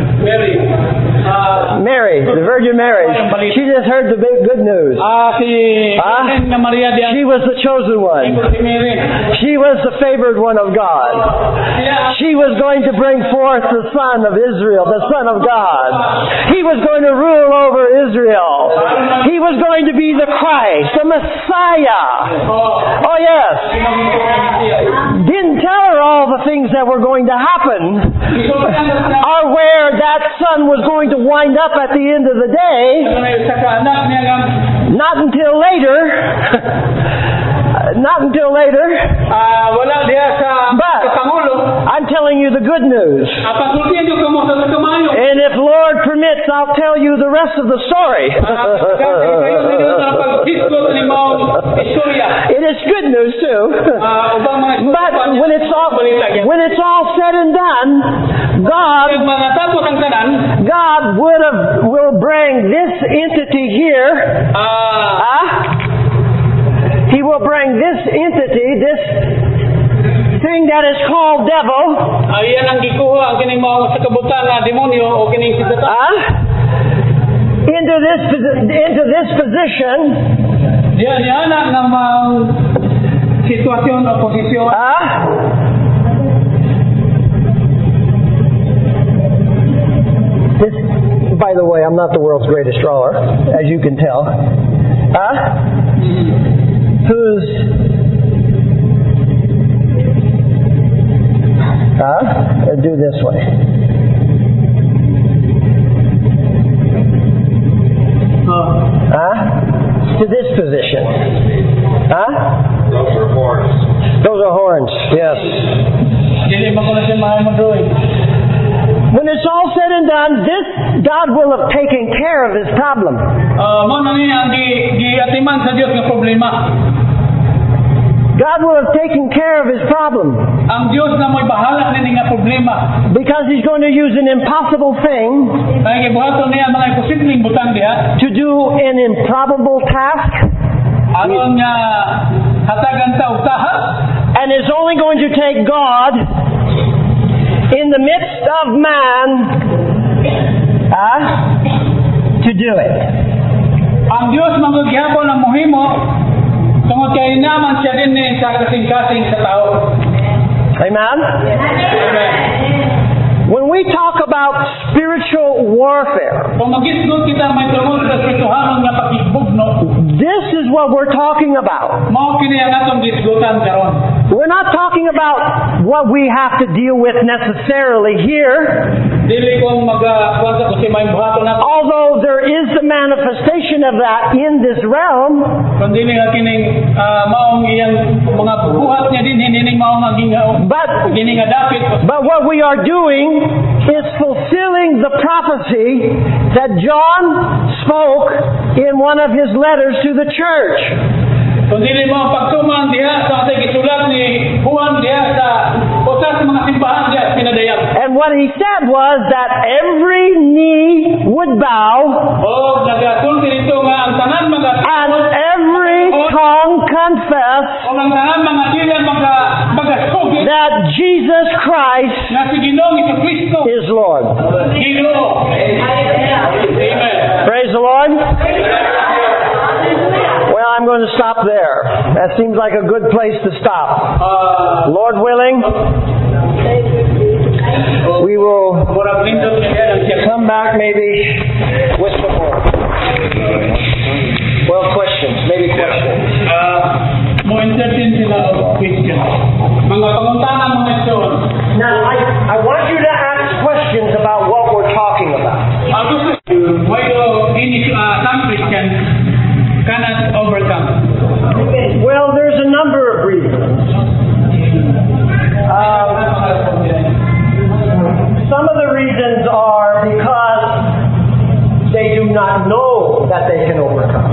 Speaker 1: Mary, the Virgin Mary, she just heard the big good news. She was the chosen one. She was the favored one of God. She was going to bring forth the Son of Israel, the Son of God. He was going to rule over Israel. He was going to be the Christ, the Messiah. Oh yes. Didn't tell her all the things that were going to happen, or where that Son was going to wind up at the end of the day. Not until later. Not until later. But I'm telling you the good news. And if Lord permits, I'll tell you the rest of the story. It is good news too. But when it's all said and done, God will bring this entity here. He will bring this entity, this thing that is called devil, into this position. This, by the way, I'm not the world's greatest drawer, as you can tell. Do this way. To this position.
Speaker 4: Those are horns.
Speaker 1: Those are horns, yes. When it's all said and done, this God will have taken care of His problem. God will have taken care of His problem. Because He's going to use an impossible thing to do an improbable task. And it's only going to take God in the midst of man to do it.
Speaker 2: Ang Diyos magagyapon ang muhimo tungod kay naman siya din sa kasing-kasing sa tao.
Speaker 1: Amen?
Speaker 2: Amen.
Speaker 1: When we talk about spiritual warfare, this is what we're talking about. We're not talking about what we have to deal with necessarily here. Although there is the manifestation of that in this realm. But what we are doing is fulfilling the prophecy that John spoke in one of his letters to the church. And what he said was that every knee would bow and every tongue confess that Jesus Christ is Lord. the Lord? Well, I'm going to stop there. That seems like a good place to stop. Lord willing, we will come back maybe with some more. Well, questions. Maybe questions.
Speaker 2: More entertain sila of question. Mga panguntangan mga son.
Speaker 1: Now, I want you to ask questions about what we're talking about.
Speaker 2: Why do some Christians cannot overcome?
Speaker 1: Well, there's a number of reasons. Some of the reasons are because they do not know that they can overcome.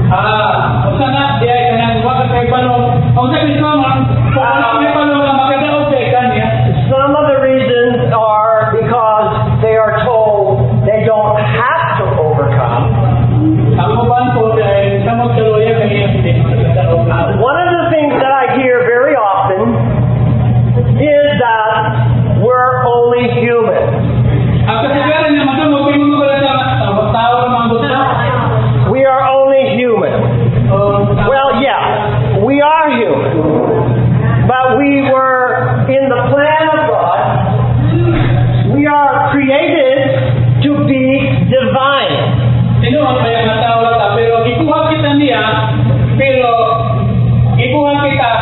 Speaker 2: Sana dia kanang wag kay palo. Ang sabi ko man, may palo na makadaog kay kanya.
Speaker 1: Some of the reasons are because they are told they don't have to overcome.
Speaker 2: Ang uban po dahil sa magkaluya kanya hindi makadaog.
Speaker 1: One of the things that I hear very often is that we're only human.
Speaker 2: Ang kasagaran niya matang mo pala sa tao mga buta.
Speaker 1: We are only human. Well, yeah, we are human. But we were in the plan of God. We are created to be divine.
Speaker 2: Sino ang kaya nga tao lang pero ikuha kita niya pero ikuha kita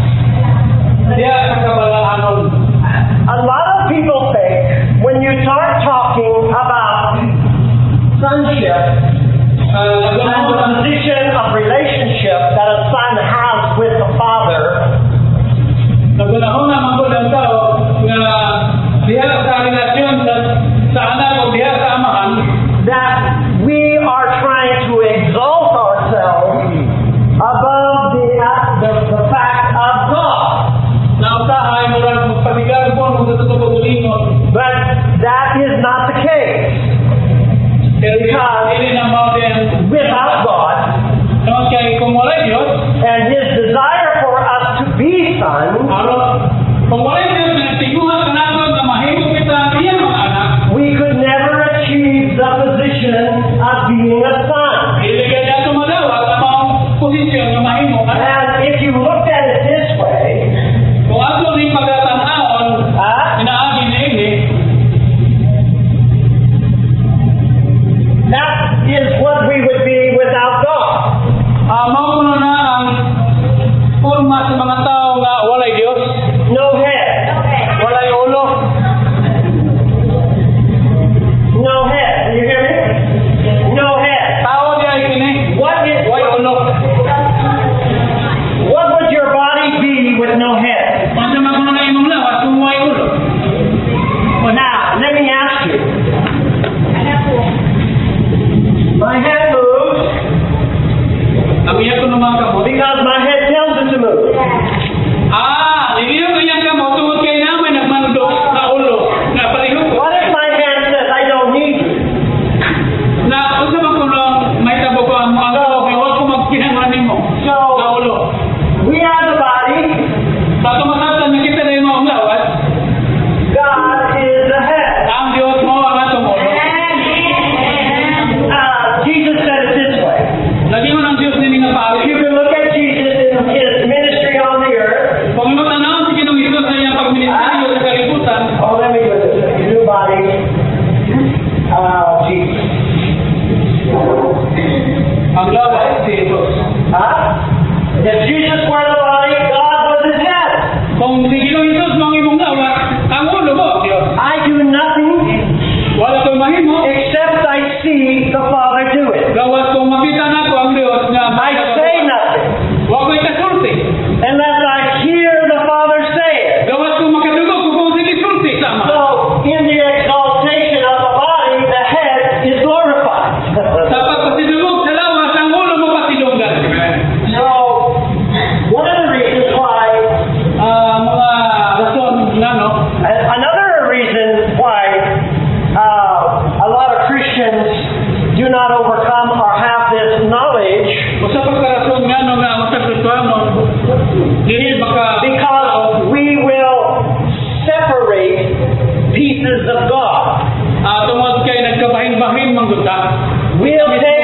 Speaker 2: dia sa kabalaanon.
Speaker 1: A lot of people think when you start talking about sonship and the position of relationship that a son has with the father,
Speaker 2: Nagunahon na mga bulan tao nga diha sa relasyon sa anak o diha sa amahan
Speaker 1: that we are trying to exalt ourselves above the fact of God.
Speaker 2: na usahay murag magpatigar po kung sa totoo ulingon.
Speaker 1: But that is not the case.
Speaker 2: Pero hindi na mao din
Speaker 1: Without God
Speaker 2: naman kay kung wala Diyos
Speaker 1: and His desire for us to be sons,
Speaker 2: kung wala Diyos na tiguhan ka natin na mahimo kita iyang mga anak
Speaker 1: we could never achieve the position of being a son.
Speaker 2: iligay na ito madawat ang mga posisyon na mahimo ka.
Speaker 1: And if you look at it this way,
Speaker 2: Kung ato rin pagkatanahon inaagi na ini
Speaker 1: that is what we would be without God.
Speaker 2: mauno na ang forma sa mga tao nga walay Diyos,
Speaker 1: No head.
Speaker 2: walay ulo.
Speaker 1: No head. Do you hear me? No head.
Speaker 2: Tao di ay kini.
Speaker 1: What is
Speaker 2: Way ulo.
Speaker 1: what would your body be with no head?
Speaker 2: Kung sa mga na imong lawas, kung way ulo.
Speaker 1: Well, now, let me ask you. My head moves
Speaker 2: Ang iya ko naman ka mo.
Speaker 1: because my head tells it to move.
Speaker 2: Hindi ko yan ka mo. Tungod kayo namin nagmandok na ulo. Na palihog ko.
Speaker 1: What if my hand says I don't need you?
Speaker 2: Na kung sa mga kulong, may tabo ko ang mga tao. Kaya huwag ko magkinamanin mo.
Speaker 1: So,
Speaker 2: Na ulo.
Speaker 1: we are the body.
Speaker 2: Sa tumasatan na kita rin mo ang lawas,
Speaker 1: God is the head.
Speaker 2: ang Diyos mo ang atong ulo.
Speaker 1: Jesus said it this way.
Speaker 2: Lagi mo ng Diyos din nga pari.
Speaker 1: You can look at Jesus in His ministry on the earth.
Speaker 2: Kung imo tanaw si Ginoong Hesus sa iyang pagministeryo sa kalibutan,
Speaker 1: Oh, let me do it this way. Your new body. Jesus.
Speaker 2: ang lawas si Jesus.
Speaker 1: If Jesus were the body, God was His head.
Speaker 2: Kung si Ginoong Hesus mo ang imong lawas, ang ulo mo, Diyos.
Speaker 1: I do nothing
Speaker 2: Wala ko mahimo.
Speaker 1: except I see the Father do it.
Speaker 2: Gawas kung makita na ko ang Diyos nga
Speaker 1: I say nothing
Speaker 2: Huwag ko'y kasulti.
Speaker 1: unless I hear the Father say it.
Speaker 2: Gawas kung makadugog ko kung sige sulti sama.
Speaker 1: So, in the exaltation of the body, the head is glorified.
Speaker 2: Sa pagpasidugog sa lawas, ang ulo mo pasidunggan.
Speaker 1: So, one of the reasons why,
Speaker 2: Mga rason nga no.
Speaker 1: another reason why a lot of Christians do not overcome or have this knowledge
Speaker 2: O sa pagkarason nga no nga sa Kristoano, dili maka
Speaker 1: because we will separate pieces of God.
Speaker 2: tungod kay nagkabahin-bahin mang duta.
Speaker 1: We'll take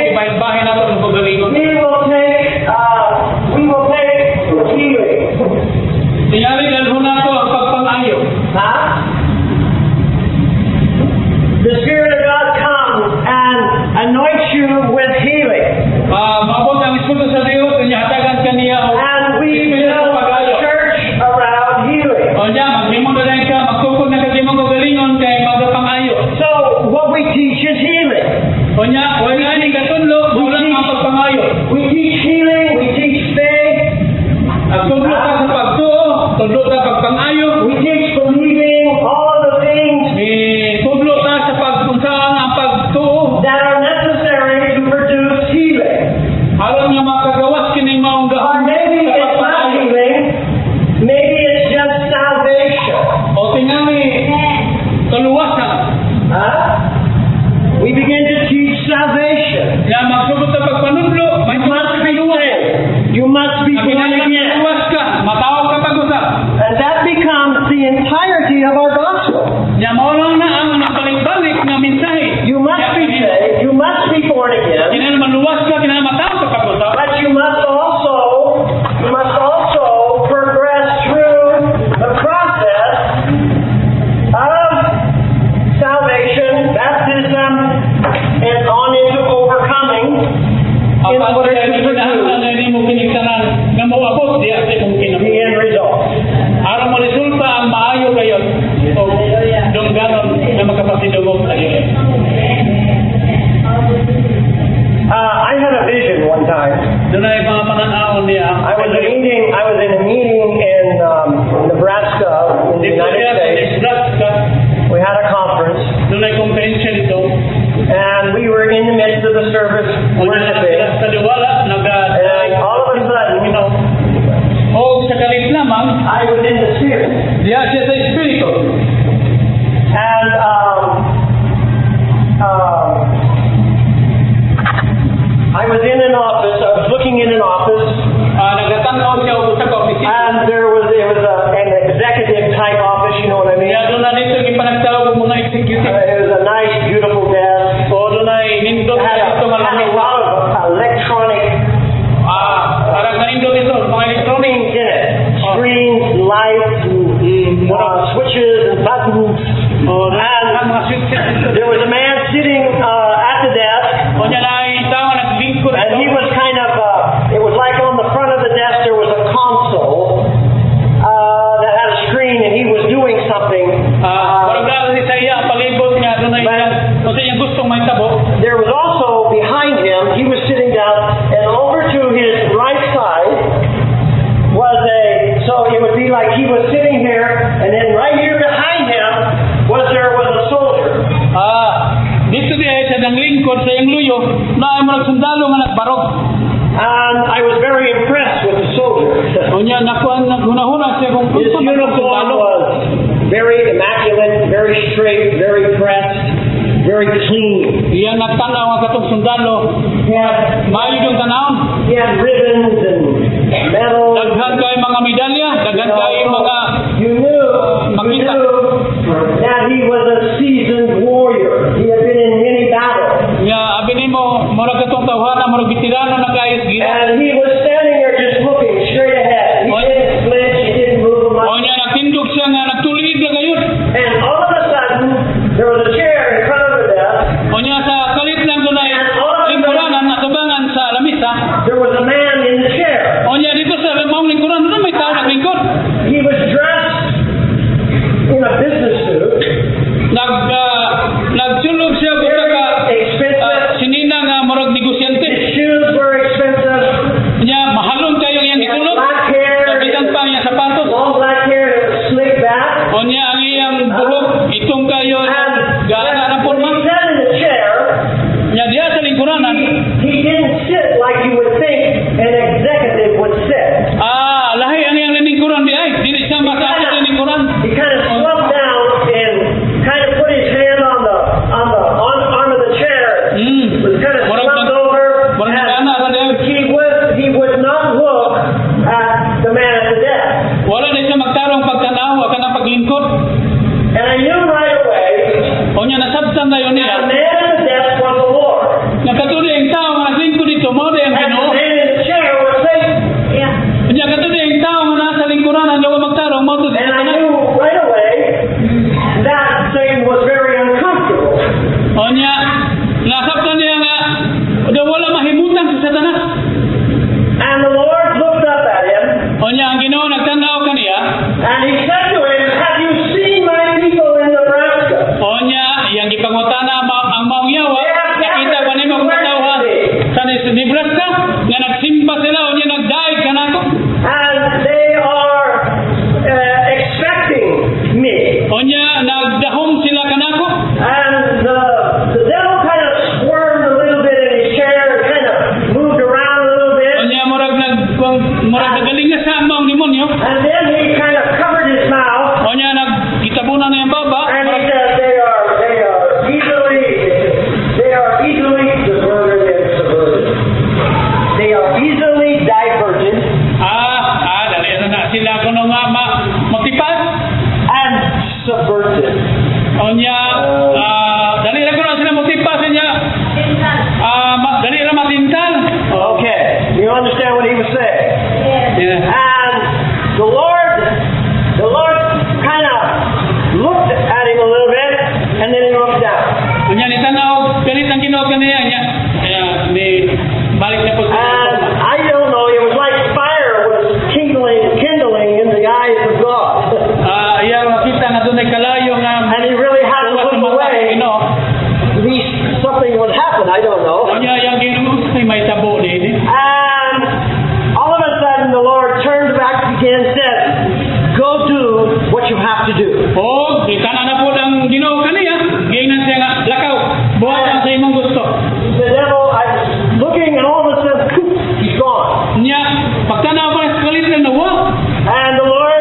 Speaker 2: Onya, wala ni katunlo, wala nga pagpangayo.
Speaker 1: We teach healing, we teach faith,
Speaker 2: Ang tudlo ka sa pagtuo, tudlo ka pagpangayo,
Speaker 1: we teach believing, all of the things
Speaker 2: tudlo ka sa pagpunsahan ang pagtuo.
Speaker 1: that are necessary to produce healing.
Speaker 2: Aron nga makagawas kining maong
Speaker 1: Or
Speaker 2: gahon
Speaker 1: maybe
Speaker 2: sa
Speaker 1: it's not
Speaker 2: pagpangayo.
Speaker 1: healing, maybe it's just salvation.
Speaker 2: O tingali, kaluwasan.
Speaker 1: Huh? We begin to teach salvation.
Speaker 2: Nga magsugod sa pagpanudlo, may
Speaker 1: You must be saved. You must be born again.
Speaker 2: Kaluwas ka, matawag ka pag-usap.
Speaker 1: And that becomes the entirety of our gospel.
Speaker 2: Nga maulang na ang nakalik-balik nga mensahe.
Speaker 1: You must be saved. You must be born again.
Speaker 2: Kinahanglan maluwas ka, kinahanglan matawag ka pag-usap.
Speaker 1: But you must also progress through the process of salvation, baptism, and on into overcoming in
Speaker 2: Ang
Speaker 1: order to
Speaker 2: kinahanglan
Speaker 1: produce
Speaker 2: na hindi mo kiniksanan nga mauabot di ate mong
Speaker 1: the
Speaker 2: kinabuhi.
Speaker 1: end result.
Speaker 2: Aron mo resulta ang maayo kayo o dungganon na makapasidungog kayo.
Speaker 1: I had a vision one time.
Speaker 2: Doon ay mga pananaon niya.
Speaker 1: I was in a meeting in Nebraska in the United States. We had a conference,
Speaker 2: Doon ay komperensya dito.
Speaker 1: and we were in the midst of the service worshiping.
Speaker 2: Sa liwala,
Speaker 1: And all of a sudden,
Speaker 2: o sa kalit lamang,
Speaker 1: I was in the Spirit.
Speaker 2: diya siya sa Espiritu.
Speaker 1: And I was in an office. I was looking in an office,
Speaker 2: Nagatanaw siya o sa kapisito.
Speaker 1: and it was an executive type office. You know what I mean?
Speaker 2: Kaya doon na dito ipanagtawag mga executive.
Speaker 1: It was a nice, beautiful desk.
Speaker 2: O doon ay nindot
Speaker 1: It had
Speaker 2: sa ito
Speaker 1: a
Speaker 2: malamang.
Speaker 1: lot of electronic
Speaker 2: Parang nanindot ito, mga electronic.
Speaker 1: things in it: screens, lights, switches, and buttons.
Speaker 2: O doon ang mga switches.
Speaker 1: There was a man sitting at the desk.
Speaker 2: O niya na itawa naglingkod
Speaker 1: And he
Speaker 2: ito.
Speaker 1: was kind of, it was like on the front of the desk there was a console that had a screen, and he was doing something.
Speaker 2: Parang dahil sa iya, palibot niya, doon ay kung sa iyang gustong may tabo.
Speaker 1: There was also behind him, he was sitting down, and over to his right side was so it would be like he was sitting here, and then right here behind him was a soldier.
Speaker 2: Dito di ay sa lingkod sa iyang luyo, na ay mga sundalo nga nagbarog.
Speaker 1: And I was very impressed with the soldier.
Speaker 2: O niya, naghunahuna siya kung
Speaker 1: His
Speaker 2: gusto ng
Speaker 1: uniform
Speaker 2: sundalo.
Speaker 1: was very immaculate, very straight, very pressed, very clean.
Speaker 2: Iyan nagtanaw ang katong sundalo.
Speaker 1: He had,
Speaker 2: Maayo yung tanawon.
Speaker 1: he had ribbons and medals.
Speaker 2: Daghan kay mga medalya, daghan kay mga
Speaker 1: You knew
Speaker 2: Makita.
Speaker 1: that he was a seasoned warrior. He had been in many battles.
Speaker 2: ya abi nimo murag katong tawhana murag veterano na kayos gila.
Speaker 1: And he was standing there just looking straight ahead. He didn't flinch, he didn't move a
Speaker 2: O
Speaker 1: muscle.
Speaker 2: niya nagtindog siya nga nagtulid na gayon.
Speaker 1: And all of a sudden, there was a chair in front of the desk.
Speaker 2: O niya sa kalit lang doon ay lingkuranan na tubangan sa lamisa.
Speaker 1: There was a man in the chair.
Speaker 2: O niya dito sa maong lingkuran doon may tao O niya, dali lang ko na sila motipa sa niya. Dali lang matintal.
Speaker 1: Okay, you understand what he was saying?
Speaker 2: Yeah.
Speaker 1: And the Lord kind of looked at him a little bit, and then he looked down.
Speaker 2: O niya, nitanaw, galit ang ginawa ka niya. Kaya, balik na po sa
Speaker 1: And I don't know, it was like fire was kindling in the eyes of God.
Speaker 2: Iya, makita na doon ay kalayo nga.
Speaker 1: And he really had to look away. At least something would happen, I don't know.
Speaker 2: O niya, yung ginus ay may tabo din.
Speaker 1: And all of a sudden the Lord turned back again and said, go do what you have to do.
Speaker 2: O, kita na po ang ginawa ka niya. Gainan siya nga, lakaw. Buhat ang sa imong gusto.
Speaker 1: The devil, I was looking and all of a sudden, poof, he's gone.
Speaker 2: Niya, pagtanaw pa sa kalit na nawa.
Speaker 1: And the Lord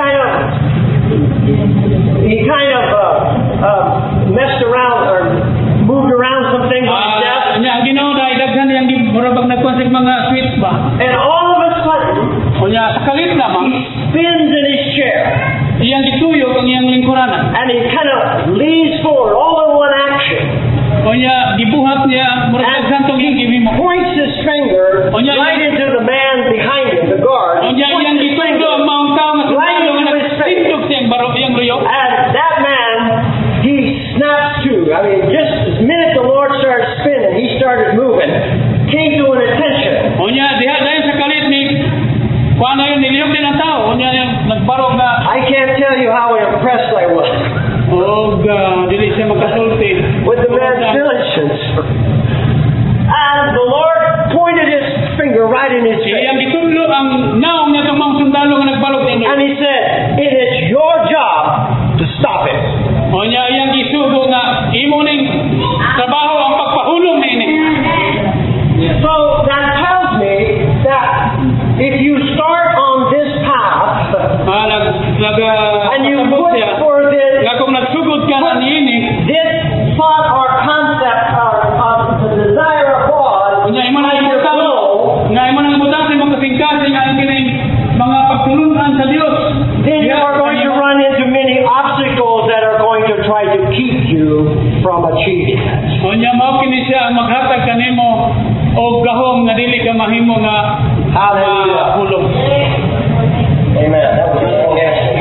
Speaker 1: kind of messed around or moved around some things on his desk.
Speaker 2: Niya, ginawa na idaghan niyang murabag nagkonsig mga sweets ba.
Speaker 1: And all of a sudden,
Speaker 2: O niya, sa kalit lamang,
Speaker 1: he spins in his chair.
Speaker 2: iyang gituyog ang iyang lingkuranan.
Speaker 1: And he kind of leans forward, all in one action.
Speaker 2: O niya, gibuhat niya, murabag santong yung gibimo.
Speaker 1: Points his finger
Speaker 2: Oh, yeah,
Speaker 1: right
Speaker 2: yeah.
Speaker 1: into the man behind him, the guard.
Speaker 2: O niya, iyang
Speaker 1: Points his
Speaker 2: gitundo
Speaker 1: finger.
Speaker 2: ang mga tao nga
Speaker 1: Right
Speaker 2: sundalo nga
Speaker 1: into his face.
Speaker 2: nagtindog siyang baro iyang riyo.
Speaker 1: And that man, he snaps to. I mean, just the minute the Lord started spinning, he started moving. Came to an attention.
Speaker 2: O niya, diha dahil sa kalit ni, kuha na yun, niliyog din ang tao. O niya, yung nagbarog na,
Speaker 1: I can't tell you how impressed I was
Speaker 2: dili siya makasulti.
Speaker 1: with the man's diligence. And the Lord pointed his finger right in his
Speaker 2: Iyang
Speaker 1: face.
Speaker 2: gitudlo ang naong niya itong mga sundalo nga nagbarog din.
Speaker 1: And he said, it is your job to stop it.
Speaker 2: O niya, iyang gisugo nga, imo ning trabaho ang pagpahulong na ini.
Speaker 1: So that tells me that if you start on this path and you
Speaker 2: Pasabot
Speaker 1: put
Speaker 2: siya.
Speaker 1: for this,
Speaker 2: Nga kung nagsugod ka na niini,
Speaker 1: this thought or concept of the desire of God,
Speaker 2: o niya, imo nang ibutang, nga imo nang ibutang sa mga kasing-kasing ang kining mga pagtulungan sa Dios.
Speaker 1: then you are going to run into many obstacles that are going to try to keep you from achieving it.
Speaker 2: O niya, mao kini siya ang maghatag kanimo o gahom nga dili ka mahimo nga
Speaker 1: Hallelujah.
Speaker 2: hulong.
Speaker 1: Amen. That was a long answer.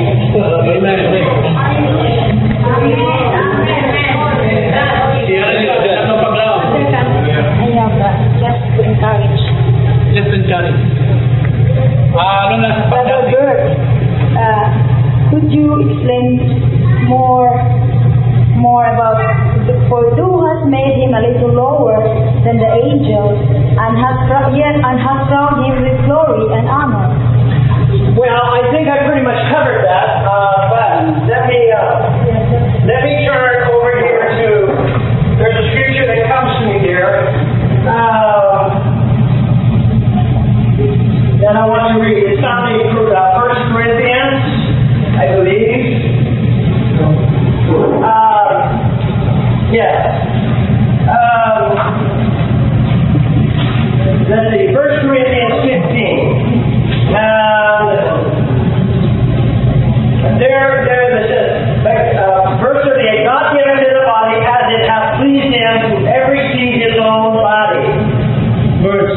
Speaker 2: Siya ang paglaw.
Speaker 3: Just to encourage.
Speaker 2: Just encourage. Ano na sa
Speaker 3: Brother
Speaker 2: paglaw?
Speaker 3: Bert, could you explain more about for who has made him a little lower than the angels and has crowned him with glory and honor?
Speaker 1: Well, I think I pretty much covered that, but let me turn over here to, there's a scripture that comes to me here, that I want to read. It's found in 1 Corinthians, I believe. Yes. Let's see, 1 Corinthians 15. There it says, verse 38, God giveth to the body as it hath pleased him to every seed his own body. Verse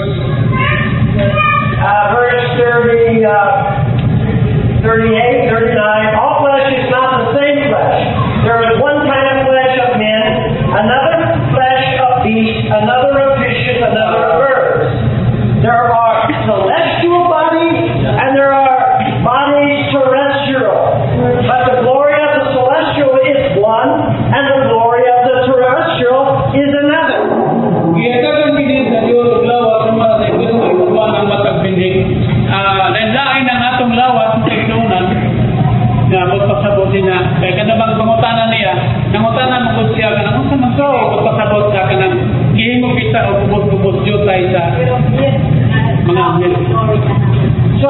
Speaker 1: 30, 38, 39, all flesh is not the same flesh. There is one kind of flesh of men, another flesh of beasts, another of fishes, another of birds. There are celestial bodies and there are bodies terrestrial. But the glory of the celestial is one, and the glory of the terrestrial is another.
Speaker 2: Giyatagan kini sa Dios og lawat sa mga sa Dios ay uwan ang matagbindig. Lain ang atong lawat sa ignunan na magpasabot niya. Kaya kanabang pangutanan niya, nangutanan mo kung siya kanang unsa man so magpasabot sa kanang gihimo kita o kubot-kubot jutay sa mga anghel.
Speaker 1: So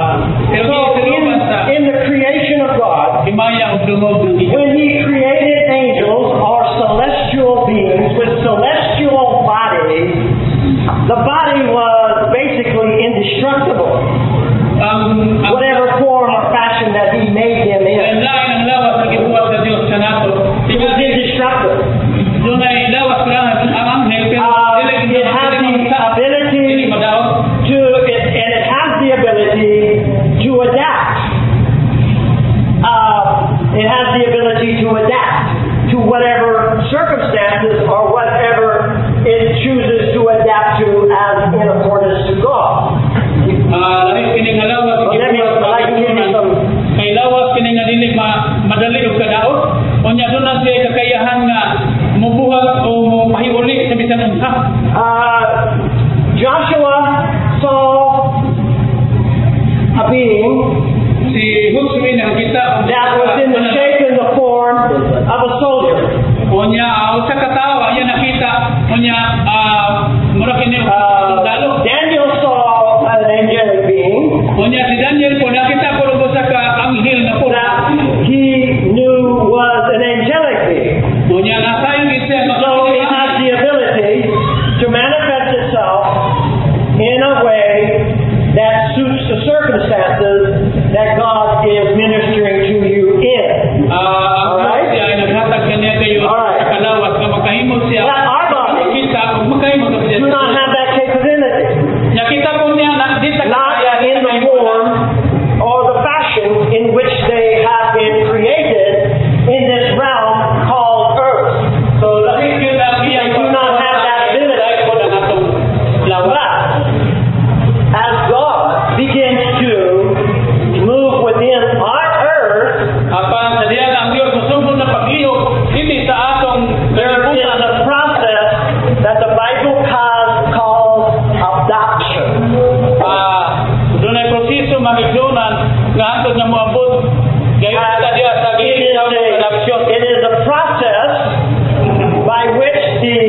Speaker 1: in the creation of God,
Speaker 2: Himaya og dungog ng Dios.
Speaker 1: when He created angels or celestial beings with celestial bodies, the body was basically indestructible. Whatever form or fashion that He made them in.
Speaker 2: Lain ang lawat na gibuhat sa Dios sa nato
Speaker 1: It was indestructible.
Speaker 2: Doon ay lawas lang ang anghel pero
Speaker 1: It has the ability to, and it has the ability to adapt. It has the ability to adapt to whatever circumstances or whatever it chooses to adapt to as in accordance to God.
Speaker 2: Lahi kining lawas
Speaker 1: Let me give you some.
Speaker 2: kay lawas kining dili madali og kadaot unya doon na siya kakayahan nga mubuhat o mahiuli sa bisan unsa.
Speaker 1: Joshua saw a being
Speaker 2: Si Joshua nakita
Speaker 1: that was in the shape and the form of a soldier.
Speaker 2: unya usa ka tawo ayan nakita unya mura kini sundalo.
Speaker 1: Daniel saw an angelic being
Speaker 2: Unya si Daniel po nakita ko lugo sa ka anghel na po.
Speaker 1: that he knew was an angelic being.
Speaker 2: Unya nasayon siya
Speaker 1: So it has the ability to manifest itself in a way that suits the circumstances that God is ministering to you in.
Speaker 2: Alright. Siya ay naghatag kanya kayo
Speaker 1: Alright.
Speaker 2: sa kalawas nga makahimo siya.
Speaker 1: But our body
Speaker 2: Kita kung makahimo ka siya.
Speaker 1: do not have that capability.
Speaker 2: Nakita po niya na di sa
Speaker 1: Not in the form or the fashion in which they have been created in this realm called earth.
Speaker 2: So lahi gyud ang
Speaker 1: They
Speaker 2: iyang
Speaker 1: do not have that ability.
Speaker 2: po na atong lawas.
Speaker 1: But as God begins to move within our earth,
Speaker 2: Apan sa diyan ang Dios susubon na paglihok hindi sa atong
Speaker 1: there is
Speaker 2: kalibutan.
Speaker 1: a process that the Bible calls adoption.
Speaker 2: Doon ay proseso magigsunan nga antod nga moabot gayon kita diya sa gihitaw ng adopsyon.
Speaker 1: It is a process by which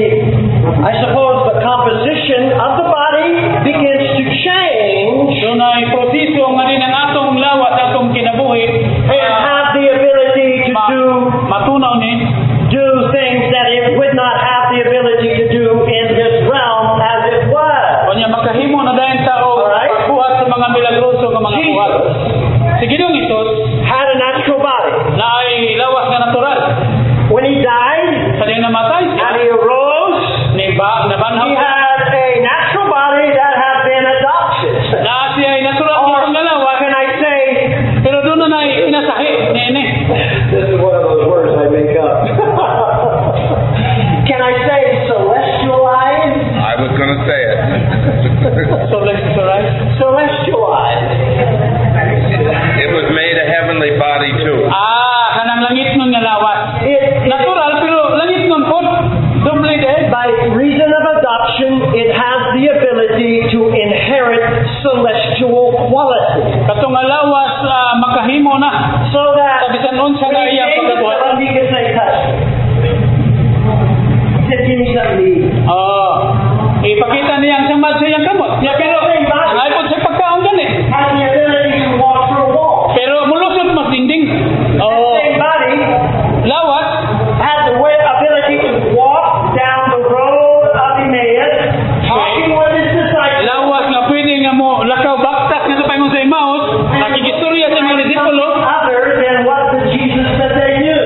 Speaker 1: I suppose the composition of the body begins to change
Speaker 2: Doon ay proseso nga din ang atong lawat, atong kinabuhi
Speaker 1: and have the ability to
Speaker 2: matunaw ni
Speaker 1: do things that it would not have the ability to do in this realm as it was.
Speaker 2: o niya makahimo na dahil tao
Speaker 1: Alright.
Speaker 2: pagbuhat sa mga milagroso nga mga
Speaker 1: Jesus.
Speaker 2: buhat. Si Ginoong Isus
Speaker 1: Had a natural body.
Speaker 2: na ay lawas nga natural.
Speaker 1: When he died
Speaker 2: Sa diyang namatay siya,
Speaker 1: and he arose, he
Speaker 2: nabanhaw
Speaker 1: had a natural body that had been adopted.
Speaker 2: na siya ay natural
Speaker 1: Or
Speaker 2: nga lawas,
Speaker 1: can I say,
Speaker 2: pero doon na ay inasahi nene.
Speaker 1: this is one of those words I make up. Can I say celestialized?
Speaker 4: I was going to say it.
Speaker 2: So let's alright.
Speaker 1: Celestialized.
Speaker 4: It was made a heavenly body too.
Speaker 2: Kanang langit nun nga lawas. Natural pero langit nun po. Doble din.
Speaker 1: By reason of adoption, it has the ability to inherit celestial quality.
Speaker 2: Katong nga lawas makahimo na.
Speaker 1: So that
Speaker 2: Sa bisan unsa nga iyang pagkabuhat.
Speaker 1: he can say, touch. Said, give me some lead.
Speaker 2: Ipakita niya ang samad sa iyang kamot. Ya pero ay po sa pagkaon gani.
Speaker 1: Has the ability to walk through a wall.
Speaker 2: Pero mulusot mas dinding.
Speaker 1: That same body
Speaker 2: Lawas
Speaker 1: has the ability to walk down the road of Emmaus, talking with his disciples.
Speaker 2: lawas nga pwede nga mo lakaw baktas nga sa paingon sa Emmaus. Nakigistorya sa mga disipulo.
Speaker 1: Other than what the Jesus said they knew.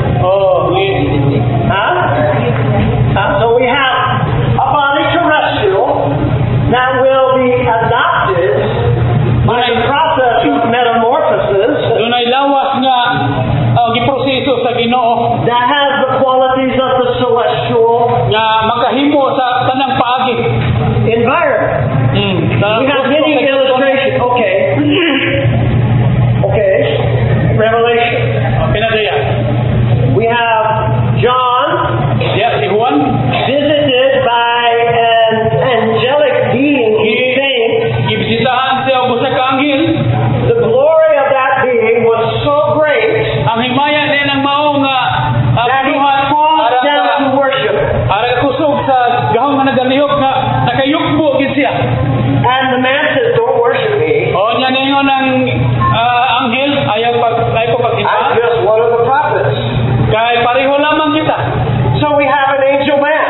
Speaker 1: So we have a body terrestrial that will be adopted by the process of metamorphosis
Speaker 2: Doon ay lawas nga giproseso sa Ginoo
Speaker 1: that has the qualities of the celestial
Speaker 2: nga makahimo sa tanang paagi.
Speaker 1: environment. We have many illustrations. Okay. Okay. Revelation.
Speaker 2: Pinadaya.
Speaker 1: We have John
Speaker 2: Yes, si Juan.
Speaker 1: visited by an angelic being, he thinks.
Speaker 2: Gibisitahan siya og usa ka anghel.
Speaker 1: The glory of that being was so great
Speaker 2: Ang himaya din ang mao nga
Speaker 1: that he
Speaker 2: pinuhan
Speaker 1: falls down to worship.
Speaker 2: ara kusog sa gahong nga nagalihok nga nakayukbo gid siya.
Speaker 1: And the man says, don't worship me.
Speaker 2: O nya ningon ang anghel ayaw ko
Speaker 1: I'm
Speaker 2: pagsimba.
Speaker 1: just one of the prophets.
Speaker 2: Kay pareho lamang kita.
Speaker 1: So we have an angel man.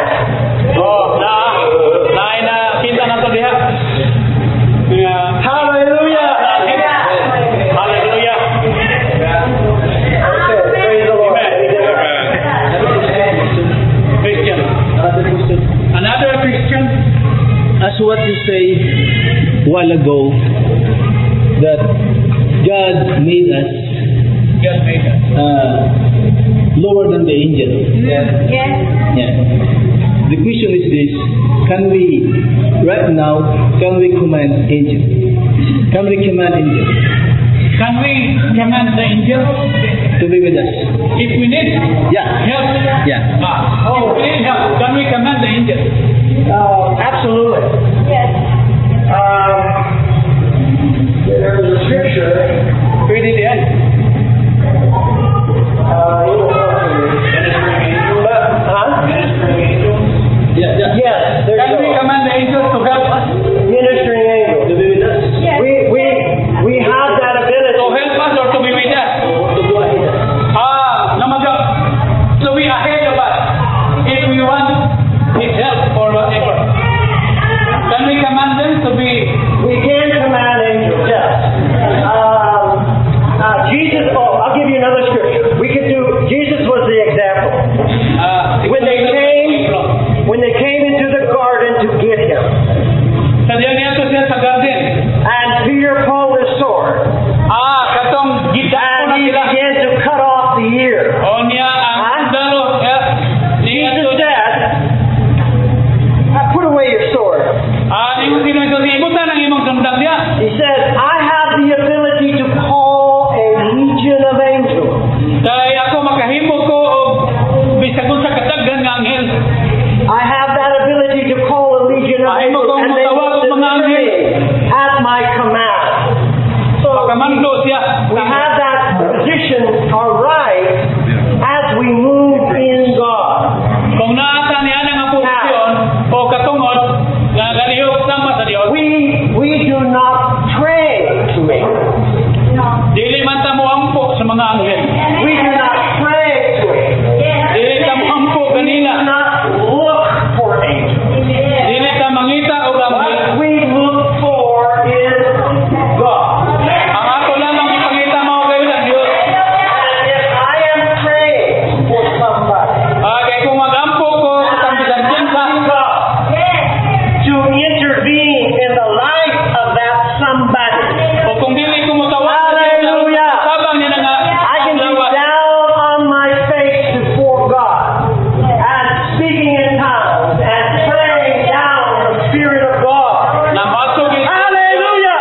Speaker 2: Na kita na to diha.
Speaker 1: Hallelujah.
Speaker 2: Hallelujah.
Speaker 1: Okay, praise the Lord.
Speaker 2: Amen.
Speaker 5: what you say a while ago, that God made us lower than the angels.
Speaker 3: Yes.
Speaker 5: Yeah. The question is this: can we, right now, can we command angels? Can we command angels
Speaker 2: Can we command the angels
Speaker 5: to be with us?
Speaker 2: if we need
Speaker 5: Yeah.
Speaker 2: help?
Speaker 5: Yeah.
Speaker 2: If we need help, can we command the angels?
Speaker 1: Absolutely.
Speaker 3: Yes.
Speaker 1: There's a scripture.
Speaker 2: Pwede din.
Speaker 1: Yes, there's
Speaker 2: Can we command the angels to help us?
Speaker 1: ministering angels.
Speaker 5: To be with us?
Speaker 3: Yes.
Speaker 1: We have that
Speaker 2: To
Speaker 1: ability.
Speaker 2: help us or to be with us?
Speaker 5: To go ahead us?
Speaker 2: To be ahead of us if we want his help or whatever. Can we command them to be?
Speaker 1: We can command angels, yes. Jesus, I'll give you another scripture. Jesus was the example. When they came into the garden to get him,
Speaker 2: Sadya niya to siya sa garden.
Speaker 1: and Peter pulled his sword,
Speaker 2: Katong gita ko
Speaker 1: and
Speaker 2: na
Speaker 1: he
Speaker 2: sila.
Speaker 1: began to cut off the ear.
Speaker 2: O niya ang dalo.
Speaker 1: Jesus said, put away your sword.
Speaker 2: Imutan ang imong sundang niya.
Speaker 1: He said, I have the ability to call a legion of angels.
Speaker 2: Kaya ako makahimo ko og bisagon sa kataghan nga anghel.
Speaker 1: I have that ability to call a legion of
Speaker 2: Ay,
Speaker 1: angels,
Speaker 2: mo
Speaker 1: and they
Speaker 2: kung
Speaker 1: will
Speaker 2: tawag ang mga
Speaker 1: deliver me at my command. So
Speaker 2: Makamando siya.
Speaker 1: we have that position, or right, as we move in God.
Speaker 2: Kung naata niya ang posisyon o katungod nga galihok sama sa Dios,
Speaker 1: We do not pray to angels.
Speaker 2: dili man ta mo ampo sa mga anghel.
Speaker 1: We do not pray to angels.
Speaker 2: Dili ta mo ampo
Speaker 1: We do
Speaker 2: kanila.
Speaker 1: not look for angels.
Speaker 2: Dili ta mangita og anghel.
Speaker 1: What we look for is God.
Speaker 2: Ang ato lang ang ipangita mao kayo ng Dios.
Speaker 1: And if I am praying for somebody,
Speaker 2: Kay kung magampo ko sa bisan sa
Speaker 1: God to intervene in the life of that somebody,
Speaker 2: o kung dili ko mo tawag
Speaker 1: Hallelujah.
Speaker 2: sabang niya nga
Speaker 1: I can be down on my face before God and speaking in tongues and praying down the Spirit of God.
Speaker 2: na masugid.
Speaker 1: Hallelujah!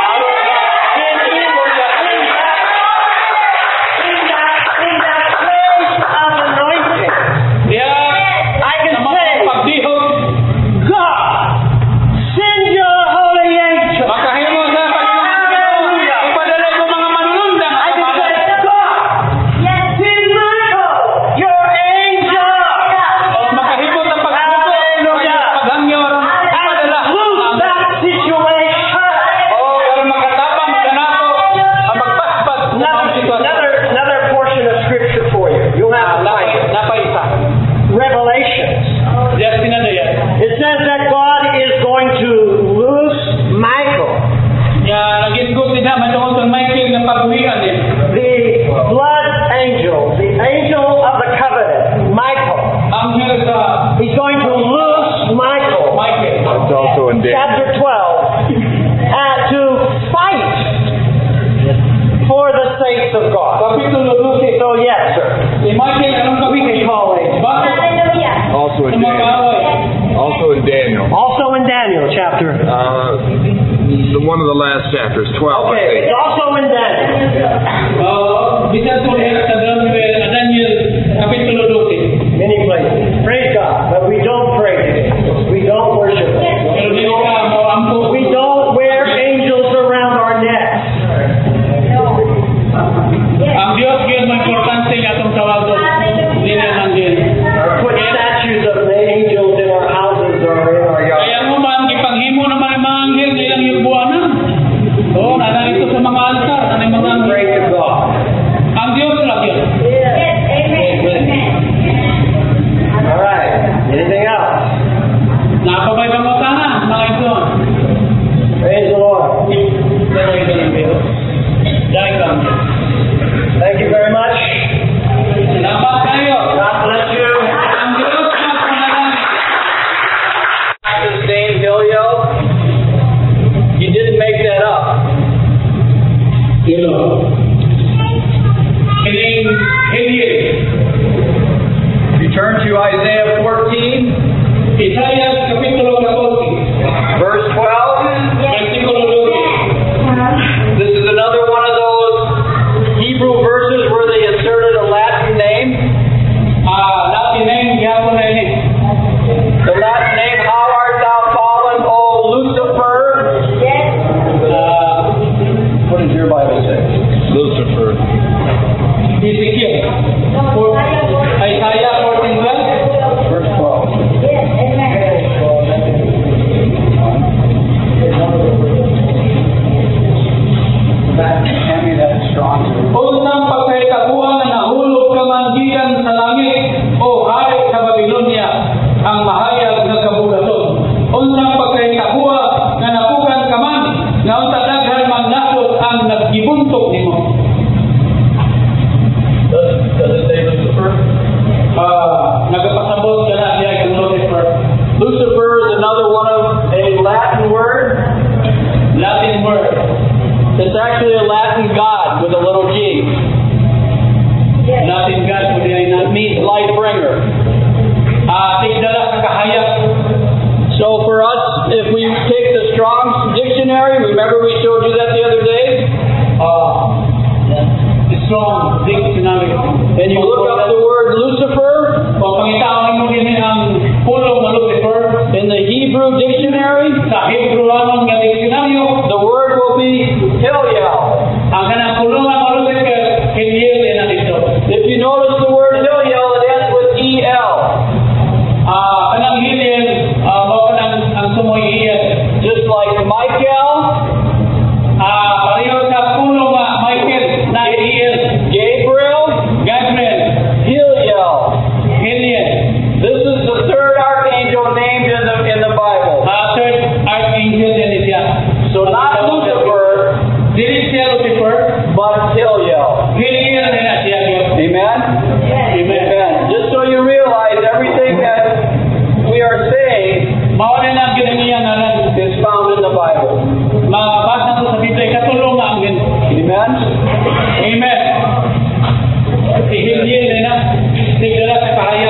Speaker 1: In that place of anointing,
Speaker 2: Diya
Speaker 1: I can
Speaker 2: sa mga
Speaker 1: say,
Speaker 2: pagdihog
Speaker 1: God, send your holy angel.
Speaker 2: makahimo sa
Speaker 1: Hallelujah.
Speaker 2: ipadala mo mga manunundang
Speaker 1: I can say, God, send Michael, your angel.
Speaker 2: o makahimo sa
Speaker 1: Hallelujah.
Speaker 2: paghangyo ron ipadala
Speaker 1: Lose that situation.
Speaker 2: o karon makatabang kanato ang magpaspas sa mga sitwasyon.
Speaker 1: Another portion of scripture for you. You'll have to find it.
Speaker 2: Napay isa.
Speaker 1: Revelations.
Speaker 2: Diya sinadaya.
Speaker 1: It says that God is going to loose Michael,
Speaker 2: Ya nagisgot din naman tungkol sa Michael nga pagbuhian din.
Speaker 1: the blood angel, the angel of the covenant, Michael.
Speaker 2: Anghel sa
Speaker 1: He's going to loose Michael,
Speaker 2: Michael.
Speaker 4: It's also in
Speaker 1: chapter 12, to fight for the saints of God.
Speaker 2: Kapitulo 12.
Speaker 1: So yes, sir.
Speaker 2: Si Michael anong
Speaker 1: We can
Speaker 2: gawin?
Speaker 1: call it.
Speaker 2: Bakit
Speaker 4: Also in Daniel.
Speaker 2: sumakaway?
Speaker 4: Also in Daniel.
Speaker 1: Also in Daniel chapter.
Speaker 4: One of the last chapters, 12, I
Speaker 1: Okay,
Speaker 4: think.
Speaker 1: it's also in Daniel.
Speaker 2: Bisan po sa Daniel Kapitulo 12.
Speaker 1: Many places. Praise God. But we don't pray today. We don't worship.
Speaker 2: Pero dili ka mo ampo.
Speaker 1: We don't wear angels around our necks.
Speaker 2: Ang Dios gyud may importante nga atong tawagon. Dili lang din.
Speaker 1: Or put statues of the angels in our houses or in our yards.
Speaker 2: Kaya mo man gipanghimo naman ang mga anghel ilang yubuanan. Oo, nanarito sa mga altar, ang mga anghel.
Speaker 1: Pray to God.
Speaker 2: Ang Dios lang yun. Turn to Isaiah 14, Isaiah Kapitulo 14,
Speaker 4: verse 12.
Speaker 2: versikulo 12.
Speaker 4: This is another one of those Hebrew verses where they inserted a Latin name.
Speaker 2: Latin name, gyapon na ini.
Speaker 4: The Latin name, how art thou fallen, O Lucifer? What does your Bible say? Lucifer.
Speaker 2: Ezekiel. Isaiah 14:12.
Speaker 4: Verse 12. Hand me that strong.
Speaker 2: Unsang pagkahitabuan na nahulog ka man gikan sa langit, o hari sa Babylonia, ang mahayag nga kabugaton. Unsang pagkahitabuan nga napukan ka man, nga unta daghan man nasod ang naggibuntok nimo.
Speaker 4: Does it say Lucifer?
Speaker 2: Nagapasabot ka na diya kang Lucifer.
Speaker 4: Lucifer is another one of a Latin word.
Speaker 2: Latin word.
Speaker 4: It's actually a Latin god with a little g.
Speaker 2: Latin God mo diya na.
Speaker 4: Means light bringer.
Speaker 2: Tigdala sa kahayag.
Speaker 4: So for us, if we take the Strong's dictionary, remember we showed you that the other day?
Speaker 2: Strong dictionary.
Speaker 4: And you look up the word Lucifer
Speaker 2: Kung pangitaon mo din ang pulong na Lucifer
Speaker 4: in the Hebrew dictionary,
Speaker 2: sa Hebrewanon nga diksyonaryo,
Speaker 4: the word will be Hillel.
Speaker 2: ang kanang pulungan mo Lucifer, Hiliel na dito.
Speaker 4: If you notice the word Hillel, it ends with E-L.
Speaker 2: Kanang Hiliel, mo ang sumoy Hiliel.
Speaker 4: Just like Michael,
Speaker 2: Pareho sa pulong Michael na Hiliel.
Speaker 4: Gabriel,
Speaker 2: Gabriel,
Speaker 4: Hillel.
Speaker 2: Hiliel.
Speaker 4: This is the third archangel named in the Bible.
Speaker 2: Third archangel din siya.
Speaker 4: So not Lucifer,
Speaker 2: Dili siya Lucifer,
Speaker 4: but Hillel.
Speaker 2: Hiliel na siya.
Speaker 4: Amen?
Speaker 2: Amen.
Speaker 4: Amen. Just so you realize everything that we are saying
Speaker 2: Mao na ang ginaniya na lang.
Speaker 4: is found in the Bible.
Speaker 2: Mabasa ko sa Biblia, katulong ang gin.
Speaker 4: Amen?
Speaker 2: Amen. Ihilin na. Tigdala sa kahayag.